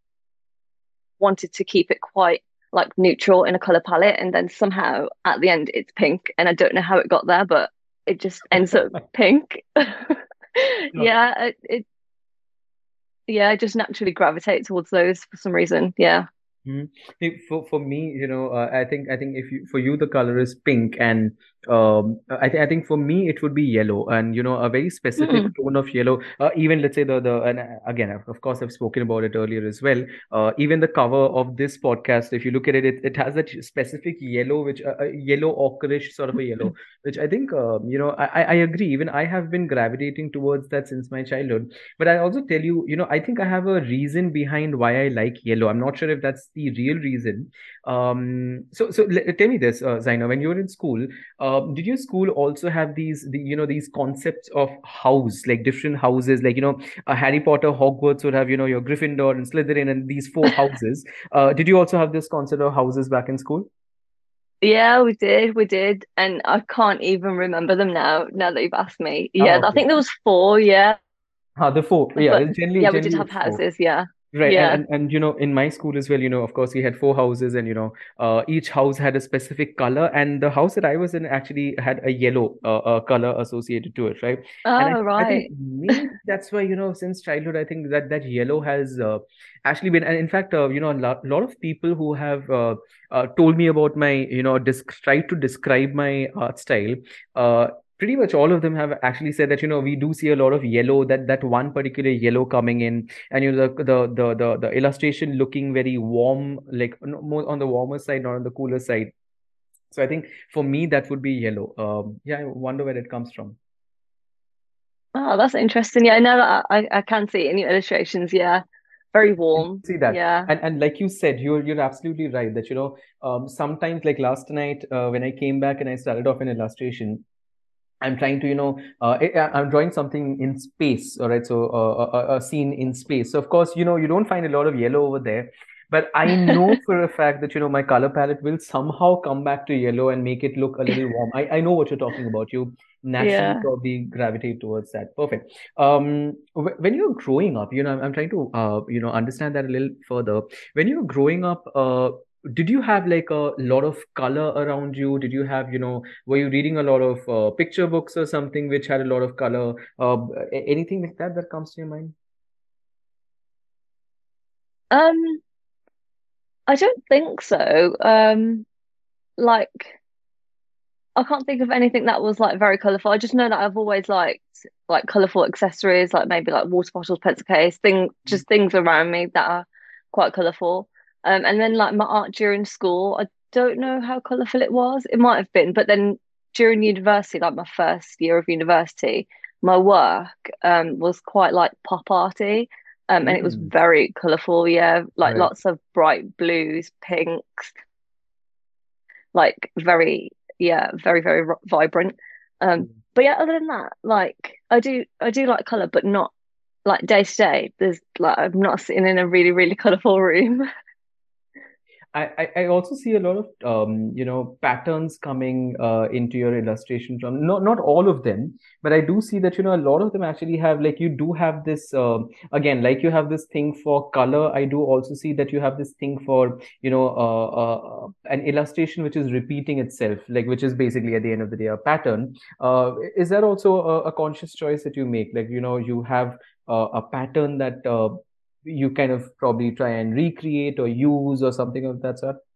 wanted to keep it quite like neutral in a color palette and then somehow at the end it's pink and I don't know how it got there but it just ends up pink. No. Yeah, it, it yeah, I just naturally gravitate towards those for some reason. Yeah. Mhm. See, For for me, you know, uh, I think I think if you, for you the color is pink, and um, I think I think for me it would be yellow, and you know, a very specific Mm. tone of yellow. Uh, even let's say the the and uh, again, of of course, I've spoken about it earlier as well. Uh, even the cover of this podcast, if you look at it, it, it has that specific yellow, which uh, a yellow ochreish sort of a yellow, which I think um, you know, I I I agree. Even I have been gravitating towards that since my childhood. But I also tell you, you know, I think I have a reason behind why I like yellow. I'm not sure if that's the real reason. Um, so, so le- tell me this, uh, Zaina, when you were in school, um, did your school also have these, the, you know, these concepts of house, like different houses, like, you know, uh, Harry Potter, Hogwarts would have, you know, your Gryffindor and Slytherin and these four houses. Uh, did you also have this concept of houses back in school? Yeah, we did, we did, and I can't even remember them now. Now that you've asked me, Ah, yeah, I okay. think there was four. Yeah, Ah, the four. Yeah, but it's generally, yeah, we did generally have it's four. houses. Yeah. Right, and, Yeah. and and you know, in my school as well, you know, of course, we had four houses, and you know, uh, each house had a specific color, and the house that I was in actually had a yellow uh, uh, color associated to it, right? And I Oh, I think right. maybe that's why, you know, since childhood, I think that that yellow has uh, actually been, and in fact, uh, you know, a lot, lot of people who have uh, uh, told me about my, you know, disc tried to describe my art style. Uh, pretty much all of them have actually said that, you know, we do see a lot of yellow, that that one particular yellow coming in, and you know, the the the the, the illustration looking very warm, like no- more on the warmer side, not on the cooler side. So I think for me that would be yellow. Um, yeah, I wonder where it comes from. Oh, that's interesting. Yeah, no, I, I I can see it in your illustrations. Yeah. Very You warm. see that, Yeah. and and like you said, you're you're absolutely right that, you know, um, sometimes, like last night, uh, when I came back and I started off in illustration, I'm trying to, you know, uh, I, I- I'm drawing something in space, all right? So uh, a, a a scene in space. So of course, you know, you don't find a lot of yellow over there, but I know for a fact that, you know, my color palette will somehow come back to yellow and make it look a little warm. I, I know what you're talking about. You naturally Yeah. probably gravitate towards that. Perfect. Um, wh- when you're growing up, you know, I'm, I'm trying to, uh, you know, understand that a little further. When you're growing up, uh, did you have like a lot of color around you? Did you have, you know, were you reading a lot of uh, picture books or something which had a lot of color? Uh, a- anything like that that comes to your mind? Um, I don't think so. Um, like I can't think of anything that was like very colourful. I just know that I've always liked like colourful accessories, like maybe like water bottles, pencil case, thing, just things around me that are quite colourful. Um, and then like my art during school, I don't know how colourful it was. It might have been, but then during university, like my first year of university, my work um was quite like pop arty. Um, and it was Mm, very colourful, yeah, like right. lots of bright blues, pinks, like very, yeah, very, very r- vibrant. Um, Mm. but yeah, other than that, like I do, I do like color, but not like day to day. There's like I'm not sitting in a really, really colorful room. I, I I also see a lot of um, you know, patterns coming uh, into your illustration from, not not all of them, but I do see that, you know, a lot of them actually have, like, you do have this um again, like you have this thing for color. I do also see that you have this thing for, you know, uh, uh, an illustration which is repeating itself, like, which is basically at the end of the day a pattern. Uh, is that also a, a conscious choice that you make? Like, you know, you have uh, a pattern that uh, you kind of probably try and recreate or use or something of that sort.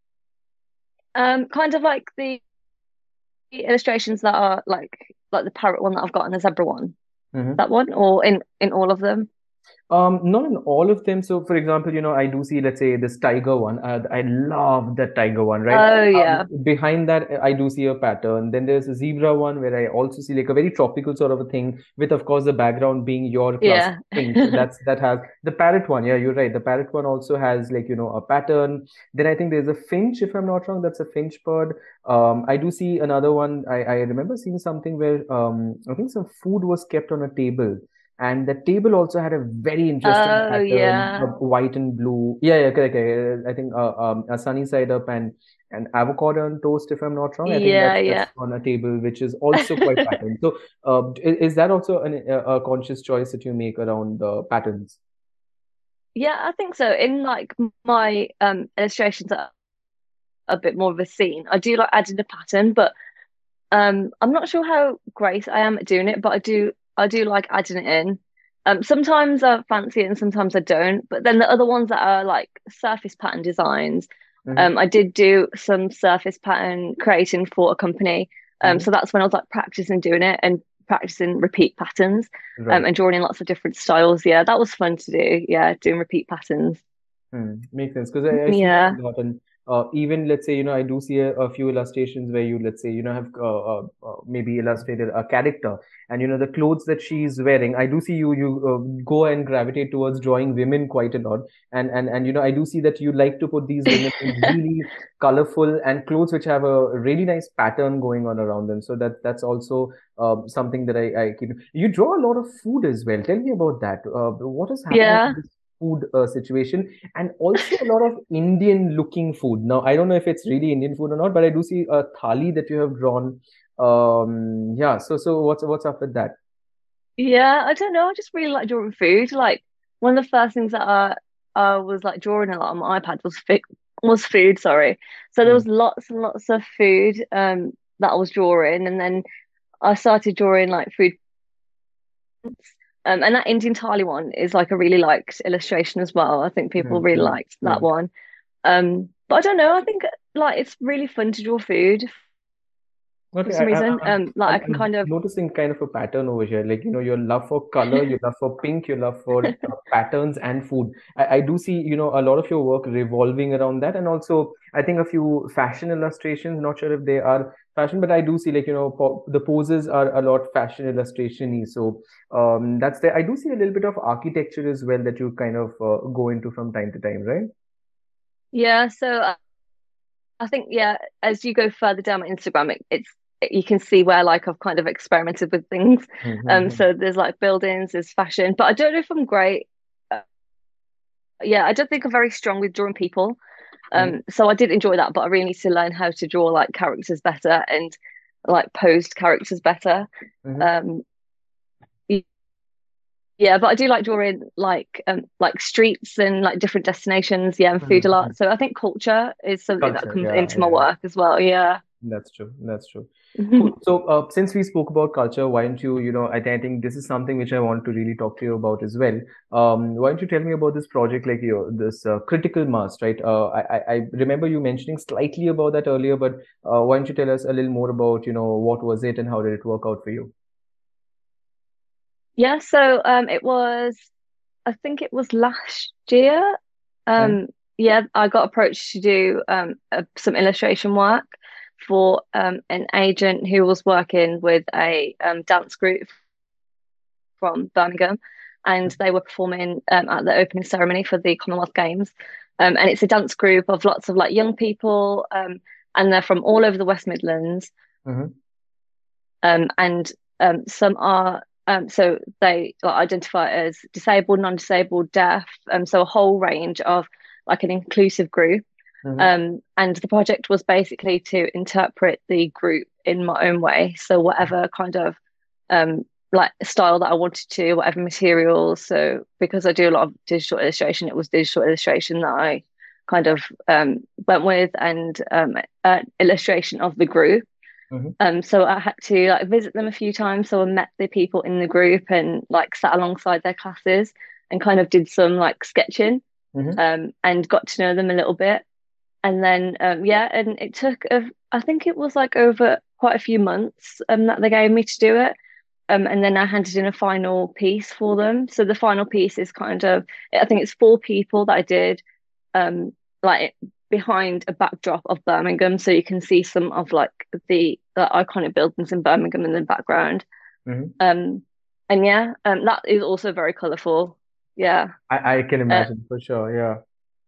Um, kind of like the illustrations that are like like the parrot one that I've got and the zebra one. Mhm. That one, or in in all of them. Um, not in all of them. So, for example, you know, I do see, let's say, this tiger one. Uh, I love that tiger one, right? Oh Um, yeah, behind that, I do see a pattern. Then there's a zebra one where I also see like a very tropical sort of a thing, with, of course, the background being your classic yeah. pink. That's that has the parrot one. Yeah, you're right. The parrot one also has, like, you know, a pattern. Then I think there's a finch, if I'm not wrong. That's a finch bird. Um, I do see another one. I I remember seeing something where um I think some food was kept on a table, and the table also had a very interesting Oh pattern yeah, of white and blue. Yeah, yeah, correct. correct. I think uh, um, a sunny side up and an avocado on toast, if I'm not wrong. I think yeah, that's that's yeah. on a table, which is also quite patterned. So, uh, is, is that also an, a, a conscious choice that you make around uh, patterns? Yeah, I think so. In like my um illustrations that are a bit more of a scene, I do like adding a pattern, but Um, I'm not sure how great I am at doing it, but I do I do like adding it in. Um, sometimes I fancy it and sometimes I don't. But then the other ones that are like surface pattern designs, Hmm. um, I did do some surface pattern creating for a company. Um, Hmm. so that's when I was like practicing doing it and practicing repeat patterns, um, Right. and drawing in lots of different styles. Yeah, that was fun to do. Yeah, doing repeat patterns. Hmm, makes sense, because I, I see that Yeah. a lot, and uh, even, let's say, you know, I do see a, a few illustrations where you, let's say, you know, have uh, uh, uh, maybe illustrated a character, and you know, the clothes that she's wearing. I do see you you uh, go and gravitate towards drawing women quite a lot, and and and you know, I do see that you like to put these women in really colorful and clothes which have a really nice pattern going on around them. So that that's also uh, something that I, I keep. You draw a lot of food as well. Tell me about that. Uh, what is happening Yeah. in this food uh, situation? And also a lot of Indian looking food. Now, I don't know if it's really Indian food or not, but I do see a thali that you have drawn. Um, yeah. So, so what's what's up with that? Yeah, I don't know. I just really like drawing food. Like one of the first things that I I was like drawing a lot on my iPad was fi was food, sorry. So there Mm. was lots and lots of food um that I was drawing, and then I started drawing like food. Um, and that Indian Thali one is like a really liked illustration as well. I think people Mm. really Mm. liked that Mm. one. Um, but I don't know. I think like it's really fun to draw food for Okay, I, some I, reason. I'm, Um, like I I'm can I'm kind of noticing kind of a pattern over here. Like, you know, your love for color, your love for pink, your love for uh, patterns and food. I, I do see, you know, a lot of your work revolving around that. And also, I think a few fashion illustrations, not sure if they are fashion, but I do see like, you know, po the poses are a lot fashion illustration-y. So um, that's there. I do see a little bit of architecture as well that you kind of uh, go into from time to time, right? yeah. So I, I think yeah, as you go further down my Instagram, it, it's you can see where like I've kind of experimented with things. Um, Mm-hmm. so there's like buildings, there's fashion, but I don't know if I'm great. Uh, yeah, I don't think I'm very strong with drawing people. Um, so I did enjoy that, but I really need to learn how to draw like characters better and like posed characters better. Mm-hmm. Um, yeah, but I do like drawing like um like streets and like different destinations, yeah, and food a Mm-hmm. lot. So I think culture is something that Culture, comes yeah, into my yeah. work as well. Yeah. That's true. That's true. Cool. So, uh, since we spoke about culture, why don't you, you know, I, I think this is something which I want to really talk to you about as well. Um, why don't you tell me about this project, like your this uh, critical mass, right? Uh, I, I I remember you mentioning slightly about that earlier, but uh, why don't you tell us a little more about, you know, what was it and how did it work out for you? Yeah, so um it was I think it was last year. Mm-hmm. Um yeah, I got approached to do um uh, some illustration work for um an agent who was working with a um dance group from Birmingham, and they were performing um, at the opening ceremony for the Commonwealth Games. Um, and it's a dance group of lots of like young people, um, and they're from all over the West Midlands. Mm-hmm. Um, and um, some are um, so they like, identify as disabled, non-disabled, deaf, um, so a whole range of like an inclusive group. Mm-hmm. Um, and the project was basically to interpret the group in my own way. So whatever kind of um like style that I wanted to, whatever materials. So because I do a lot of digital illustration, it was digital illustration that I kind of um went with, and um uh, illustration of the group. Mm-hmm. Um, so I had to like visit them a few times. So I met the people in the group and like sat alongside their classes and kind of did some like sketching, Mm-hmm. um and got to know them a little bit. And then um yeah, and it took a, I think it was like over quite a few months um that they gave me to do it. Um, and then I handed in a final piece for them. So the final piece is kind of, I think it's four people that I did, um, like behind a backdrop of Birmingham, so you can see some of like the, the iconic buildings in Birmingham in the background. Mm-hmm. Um, and yeah, um, that is also very colourful. Yeah. I, I can Uh, imagine for sure. Yeah.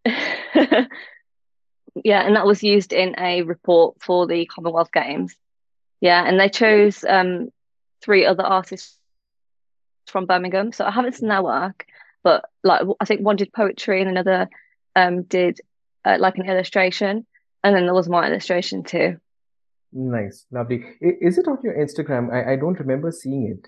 yeah, and that was used in a report for the Commonwealth Games. Yeah, and they chose um three other artists from Birmingham. So I haven't seen their work, but like I think one did poetry and another um did uh, like an illustration, and then there was my illustration too. Nice. Lovely. I- Is it on your Instagram? I, I don't remember seeing it.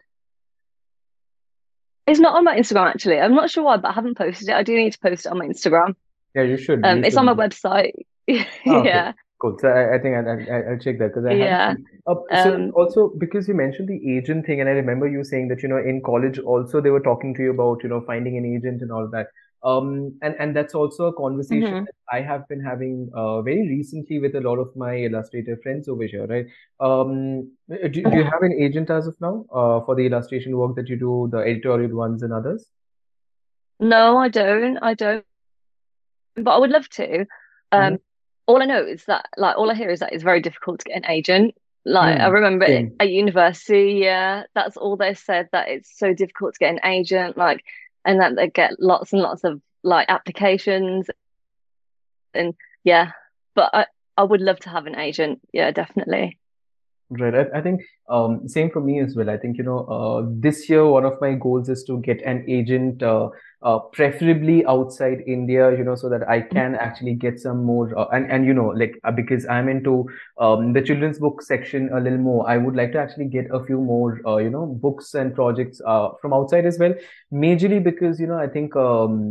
It's not on my Instagram actually. I'm not sure why, but I haven't posted it. I do need to post it on my Instagram. Yeah, you should. You Um, it's on my should. website. Ah, okay, Yeah, cool. So I, I think I'll, I'll, I'll check that because I haven't yeah. seen. Uh, so like Um, also because you mentioned the agent thing, and I remember you saying that you know in college also they were talking to you about you know finding an agent and all that. Um, and and that's also a conversation mhm. that I have been having uh, very recently with a lot of my illustrator friends over here, right? Um, do, do you have an agent as of now uh, for the illustration work that you do, the editorial ones and others? No, I don't. I don't. But I would love to. Mm-hmm. Um, all I know is that, like, all I hear is that it's very difficult to get an agent. Like, I Hmm. remember it Same. at university, yeah, that's all they said, that it's so difficult to get an agent, like, and that they get lots and lots of like applications, and yeah. But I, I would love to have an agent. Yeah, definitely. Right. I, I think um, same for me as well. I think, you know, uh, this year, one of my goals is to get an agent, uh, uh, preferably outside India, you know, so that I can actually get some more. Uh, and, and, you know, like, uh, because I'm into um, the children's book section a little more, I would like to actually get a few more, uh, you know, books and projects uh, from outside as well. Majorly because, you know, I think um,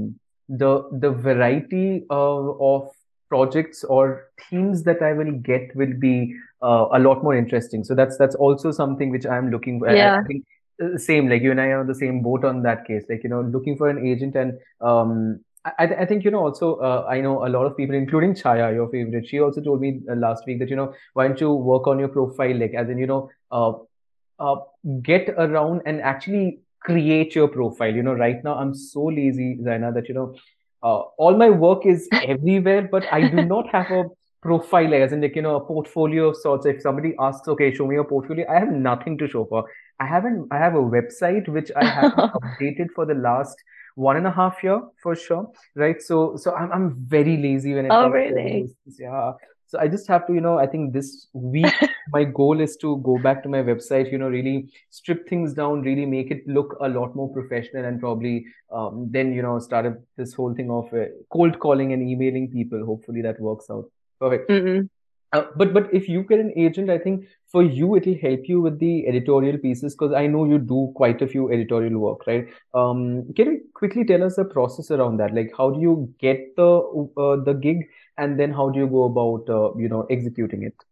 the the variety of, of projects or themes that I will get will be uh, a lot more interesting. So that's that's also something which I'm looking for. I, I Yeah. think uh, same, like you and I are on the same boat on that case. Like, you know, looking for an agent. And um, I, I I think, you know, also uh, I know a lot of people, including Chaya, your favorite. She also told me uh, last week that, you know, why don't you work on your profile, like as in, you know, uh, uh, get around and actually create your profile. You know, right now I'm so lazy, Zaina, that, you know, uh, all my work is everywhere, but I do not have a profile, like, as in, like, you know, a portfolio of sorts. If somebody asks, okay, show me your portfolio, I have nothing to show for. I haven't, I have a website which I haven't updated for the last one and a half year for sure. Right. So, so I'm, I'm very lazy when it Oh, comes to all really? those things. Yeah. So I just have to, you know, I think this week my goal is to go back to my website, you know, really strip things down, really make it look a lot more professional, and probably um, then, you know, start a, this whole thing of uh, cold calling and emailing people. Hopefully that works out. Perfect. Mm-mm. Uh, but but if you get an agent, I think for you it'll help you with the editorial pieces, because I know you do quite a few editorial work, right? Um, can you quickly tell us the process around that? Like, how do you get the uh, the gig, and then how do you go about uh, you know, executing it?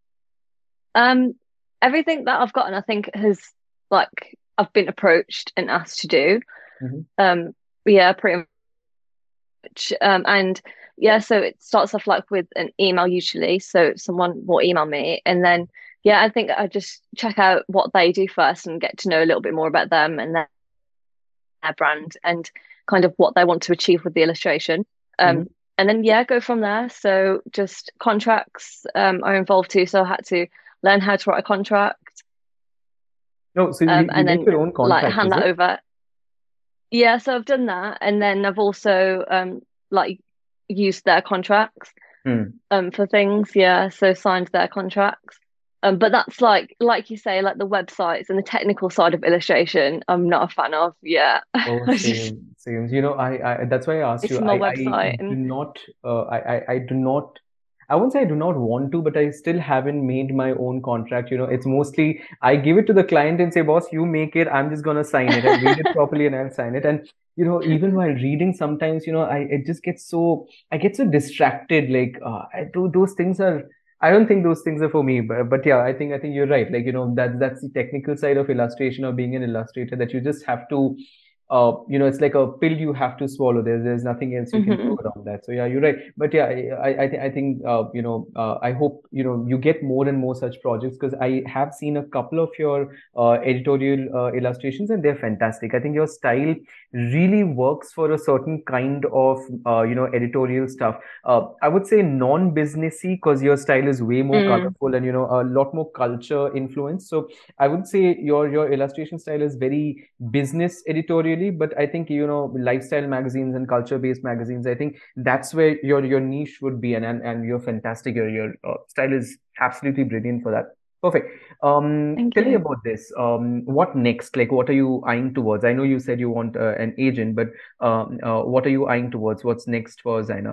Um, Everything that I've gotten, I think, has like I've been approached and asked to do. Mm-hmm. Um, yeah, pretty much. Um, and yeah, so it starts off like with an email usually. So someone will email me, and then yeah, I think I just check out what they do first and get to know a little bit more about them and their, their brand and kind of what they want to achieve with the illustration. Um, Mm-hmm. and then yeah, go from there. So just contracts um are involved too. So I had to learn how to write a contract, No, so you, um, you and make then your own like contracts, hand is that it? over. Yeah, so I've done that, and then I've also um like used their contracts Hmm. um for things. Yeah, so signed their contracts. Um, but that's like like you say, like the websites and the technical side of illustration, I'm not a fan of. Yeah, Oh, I just same, same. You know, I, I that's why I asked it's you. my I, I website do and not, uh, I, I, I do not. I won't say I do not want to, but I still haven't made my own contract. You know, it's mostly I give it to the client and say, boss, you make it. I'm just gonna sign it. I'll read it properly and I'll sign it. And you know, even while reading, sometimes, you know, I it just gets so I get so distracted. Like, uh, I do those things are. I don't think those things are for me. But but yeah, I think I think you're right. Like, you know, that that's the technical side of illustration or being an illustrator, that you just have to uh, you know, it's like a pill you have to swallow. There's there's nothing else you can do hmm around that. So yeah, you're right. But yeah, I I, I think I think uh, you know, uh, I hope, you know, you get more and more such projects, because I have seen a couple of your uh, editorial uh, illustrations, and they're fantastic. I think your style really works for a certain kind of uh, you know, editorial stuff. Uh, I would say non-businessy, because your style is way more mm, colorful and, you know, a lot more culture influence. So I would say your your illustration style is very business editorially, but I think, you know, lifestyle magazines and culture based magazines, I think that's where your your niche would be. And and, and you're fantastic. Your your uh, style is absolutely brilliant for that. Perfect. Um, thank tell me you. about this. Um, what next? Like, what are you eyeing towards? I know you said you want uh, an agent, but um, uh, what are you eyeing towards? What's next for Zaina?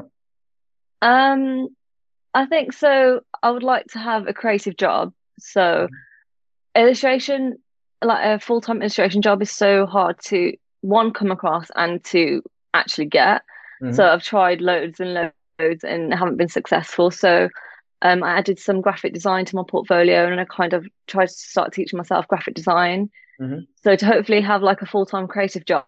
Um, I think so. I would like to have a creative job. So illustration, like a full-time illustration job, is so hard to one come across and to actually get. So Mm-hmm. I've tried loads and loads and haven't been successful. So um, I added some graphic design to my portfolio and I kind of tried to start teaching myself graphic design. Mm-hmm. So to hopefully have like a full-time creative job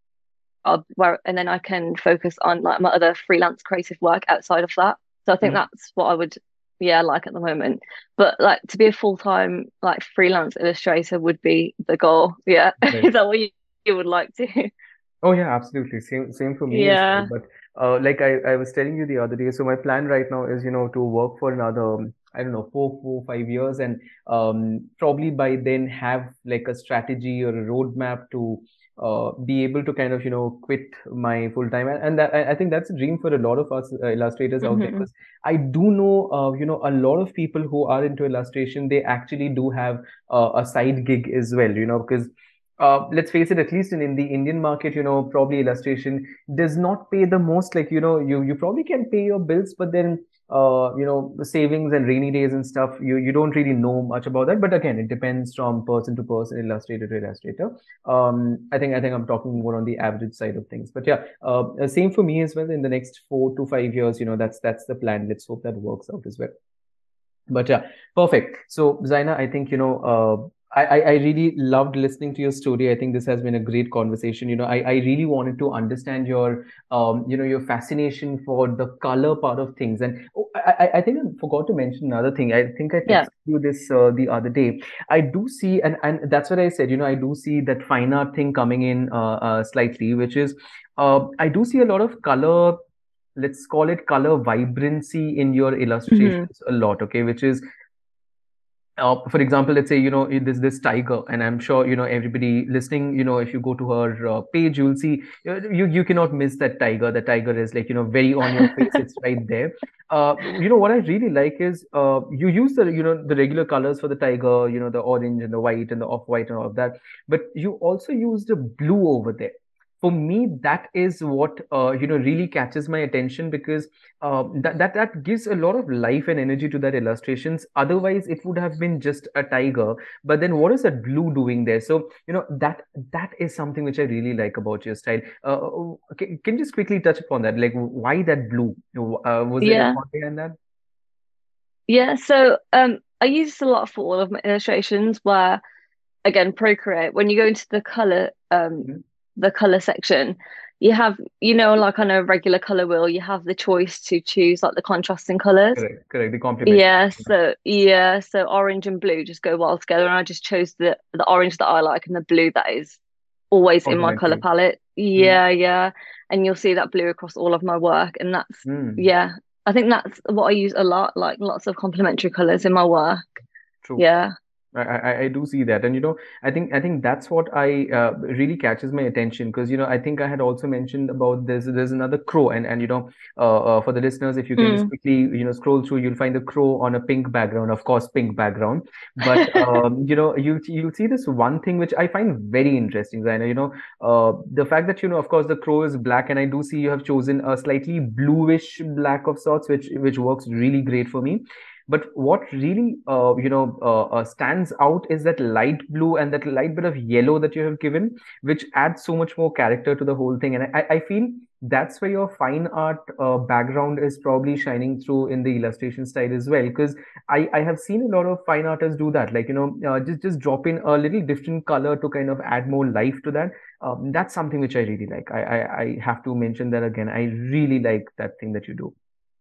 where and then I can focus on like my other freelance creative work outside of that. So I think Mm-hmm. that's what I would yeah like at the moment. But like to be a full-time like freelance illustrator would be the goal. Yeah. Right. Is that what you, you would like to? Oh yeah, absolutely. Same same for me as well. Yeah. But uh, like I, I was telling you the other day, so my plan right now is, you know, to work for another, um, I don't know, four, four, five years, and um, probably by then have like a strategy or a roadmap to uh, be able to kind of, you know, quit my full time. And, and that, I I think that's a dream for a lot of us uh, illustrators out there, hmm because I do know, uh, you know, a lot of people who are into illustration, they actually do have uh, a side gig as well, you know, because uh, let's face it, at least in, in the Indian market, you know, probably illustration does not pay the most. Like, you know, you, you probably can pay your bills, but then uh, you know, the savings and rainy days and stuff, you you don't really know much about that. But again, it depends from person to person, illustrator to illustrator. Um, I think I think I'm talking more on the average side of things. But yeah, uh, same for me as well. In the next four to five years, you know, that's that's the plan. Let's hope that works out as well. But yeah, perfect. So Zaina, I think, you know, uh, I, I I really loved listening to your story. I think this has been a great conversation. You know, I, I really wanted to understand your um, you know, your fascination for the color part of things. And oh, I, I I think I forgot to mention another thing. I think I Yeah. texted you this uh, the other day. I do see, and and that's what I said. You know, I do see that fine art thing coming in uh, uh slightly, which is uh, I do see a lot of color, let's call it color vibrancy in your Hmm. illustrations a lot, okay, which is uh, for example, let's say, you know, this this tiger, and I'm sure, you know, everybody listening, you know, if you go to her uh, page, you'll see, uh, you you cannot miss that tiger. The tiger is like, you know, very on your face. It's right there. Uh, you know what I really like is uh, you use the, you know, the regular colors for the tiger, you know, the orange and the white and the off white and all of that, but you also use the blue over there. For me, that is what uh, you know, really catches my attention, because uh, that, that that gives a lot of life and energy to that illustrations. Otherwise it would have been just a tiger, but then what is that blue doing there? So you know, that that is something which I really like about your style. uh, can, can you just quickly touch upon that, like why that blue? Uh, was there a Yeah. thought behind that? Yeah. So um I use this a lot for all of my illustrations where again, Procreate, when you go into the color um Mhm. the color section, you have, you know, like on a regular color wheel, you have the choice to choose like the contrasting colors. Correct, correct, the complementary. Yeah, so yeah, so orange and blue just go well together, and I just chose the the orange that I like and the blue that is always in my color Complementary. palette. Mm. Yeah, yeah, and you'll see that blue across all of my work, and that's Mm. yeah, I think that's what I use a lot, like lots of complementary colors in my work. True. Yeah. I, I, I do see that, and you know, I think I think that's what I uh, really catches my attention, because you know, I think I had also mentioned about this. There's another crow, and and you know, uh, uh, for the listeners, if you can just Mm. quickly, you know, scroll through, you'll find the crow on a pink background, of course, pink background. But um, you know, you you see this one thing which I find very interesting, Zaina. You know, uh, the fact that, you know, of course, the crow is black, and I do see you have chosen a slightly bluish black of sorts, which which works really great for me. But what really, uh, you know, uh, uh, stands out is that light blue and that light bit of yellow that you have given, which adds so much more character to the whole thing. And I, I feel that's where your fine art uh, background is probably shining through in the illustration style as well. Because I, I have seen a lot of fine artists do that, like, you know, uh, just just drop in a little different color to kind of add more life to that. Um, that's something which I really like. I, I I have to mention that again. I really like that thing that you do.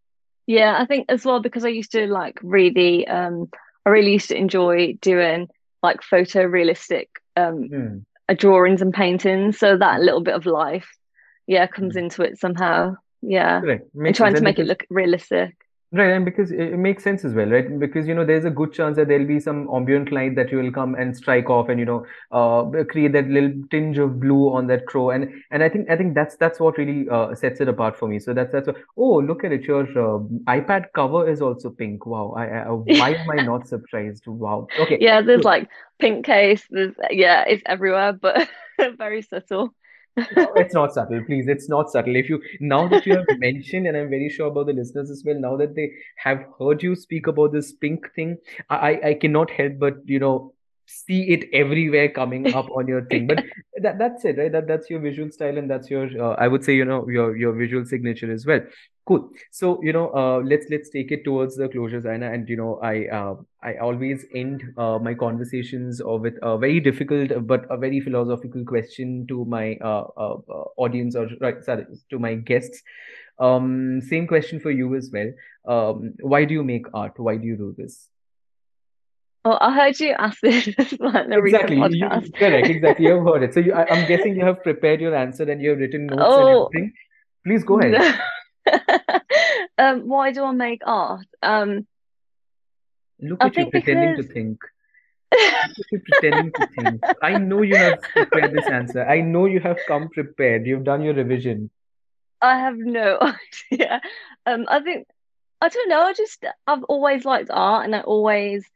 Yeah, I think as well because I used to like really um I really used to enjoy doing like photorealistic um Hmm. uh, drawings and paintings. So that little bit of life, yeah, comes Hmm. into it somehow. Yeah. Correct. And Makes sense. trying to And make it because look realistic. right, and because it, it makes sense as well, right? Because you know, there's a good chance that there'll be some ambient light that you will come and strike off, and you know, uh, create that little tinge of blue on that crow, and and I think I think that's that's what really uh, sets it apart for me. So that's that's what, oh, look at it, your uh, iPad cover is also pink. Wow, I, I why am I not surprised? Wow. Okay. Yeah, there's So, like pink case, there's yeah, it's everywhere, but very subtle. oh, it's not subtle, please. It's not subtle. If you, now that you have mentioned, and I'm very sure about the listeners as well, now that they have heard you speak about this pink thing, I I I cannot help but, you know, see it everywhere coming up on your thing. But that that's it, right? That that's your visual style, and that's your uh, I would say, you know, your your visual signature as well. Cool. So, you know, uh, let's let's take it towards the closure, Zaina. And you know, I uh, I always end uh, my conversations or with a very difficult but a very philosophical question to my uh, uh, uh, audience, or right, sorry, to my guests. Um, same question for you as well. Um, why do you make art? Why do you do this? Oh, I heard you ask this as well in a recent Exactly. You, podcast. you- correct. Exactly. You've heard it. So you, I, I'm guessing you have prepared your answer and you have written notes and Oh, everything. Please go ahead. no. Um, why do I make art? Um, Look I at you think pretending to because think. Look at you pretending to think. I know you have prepared this answer. I know you have come prepared. You've done your revision. I have no idea. Um, I think I don't know. I just I've always liked art, and I always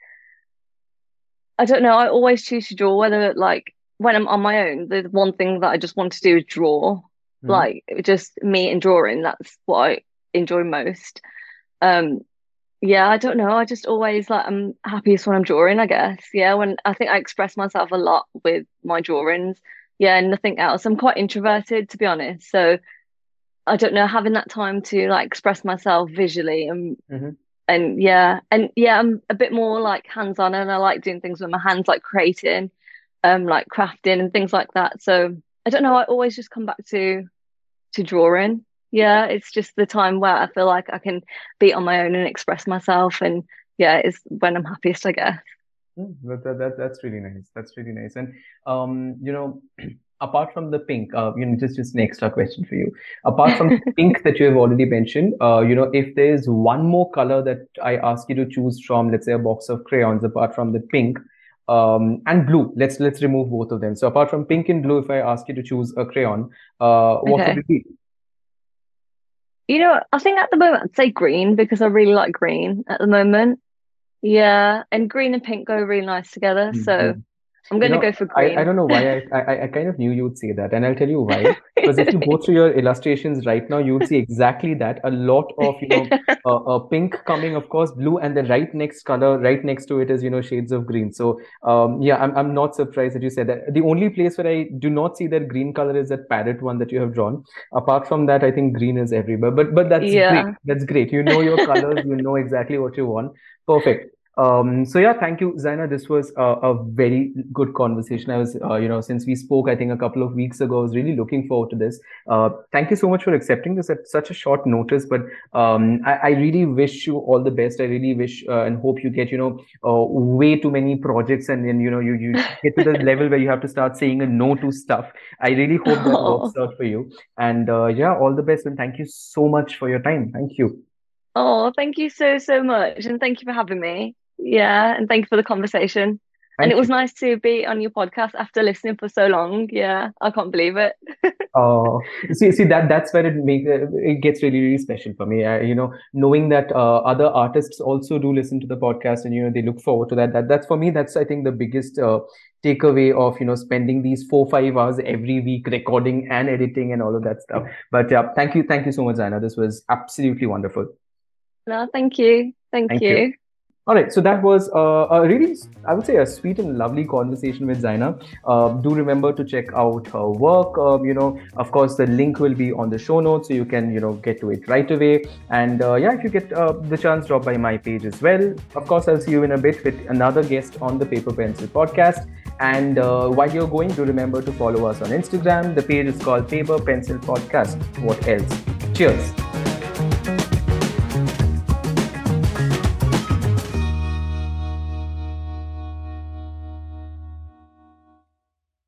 I don't know. I always choose to draw, whether like when I'm on my own. The one thing that I just want to do is draw, Hmm. like just me and drawing. That's what I enjoy most. Um, yeah, I don't know. I just always like I'm happiest when I'm drawing, I guess. Yeah, when I think I express myself a lot with my drawings. Yeah, and nothing else. I'm quite introverted, to be honest. So I don't know, having that time to like express myself visually and Mm-hmm. and yeah, and yeah, I'm a bit more like hands-on and I like doing things with my hands, like creating, um, like crafting and things like that. So I don't know, I always just come back to to drawing. Yeah, it's just the time where I feel like I can be on my own and express myself and yeah, it's when I'm happiest, I guess. Mm, That, that, that, that's really nice. That's really nice. And um, you know, apart from the pink, uh, you know, just just an extra question for you. Apart from the pink that you have already mentioned, uh, you know, if there's one more color that I ask you to choose from, let's say a box of crayons, apart from the pink, um, and blue. Let's let's remove both of them. So apart from pink and blue, if I ask you to choose a crayon, uh, what would Okay. it be? You know, I think at the moment I'd say green because I really like green at the moment. Yeah, and green and pink go really nice together. So Mhm. I'm You gonna know, go for I, I green. don't know why I, I I kind of knew you would say that, and I'll tell you why. Because if you go through your illustrations right now, you would see exactly that. A lot of, you know, uh, uh, pink coming, of course, blue, and the right next color, right next to it is, you know, shades of green. So, um, yeah, I'm I'm not surprised that you said that. The only place where I do not see that green color is that parrot one that you have drawn. Apart from that, I think green is everywhere. But but that's great. Yeah. That's great. You know your colors. You know exactly what you want. Perfect. Um, so yeah, thank you, Zaina. This was a, a very good conversation. I was, uh, you know, since we spoke, I think a couple of weeks ago, I was really looking forward to this. Uh, thank you so much for accepting this at such a short notice. But um, I, I really wish you all the best. I really wish uh, and hope you get, you know, uh, way too many projects, and then you know, you you get to the level where you have to start saying a no to stuff. I really hope that works Oh, out for you. And uh, yeah, all the best, and thank you so much for your time. Thank you. oh, thank you so, so much. And thank you for having me. Yeah, and thank you for the conversation. And it Thank was you. nice to be on your podcast after listening for so long. Yeah, I can't believe it. Uh, see, see that that's where it make uh, it gets really, really special for me. I, you know, knowing that uh, other artists also do listen to the podcast, and you know they look forward to that. That that's for me. That's I think the biggest uh, takeaway of you know spending these four five hours every week recording and editing and all of that stuff. But yeah, thank you, thank you so much, Anna. This was absolutely wonderful. No, thank you. Thank Thank you. you. All right, so that was uh, a really, I would say, a sweet and lovely conversation with Zaina. Uh, do remember to check out her work. Uh, you know, of course, the link will be on the show notes, so you can, you know, get to it right away. And uh, yeah, if you get uh, the chance, drop by my page as well. Of course, I'll see you in a bit with another guest on the Paper Pencil podcast. And uh, while you're going, do remember to follow us on Instagram. The page is called Paper Pencil Podcast. What else? Cheers.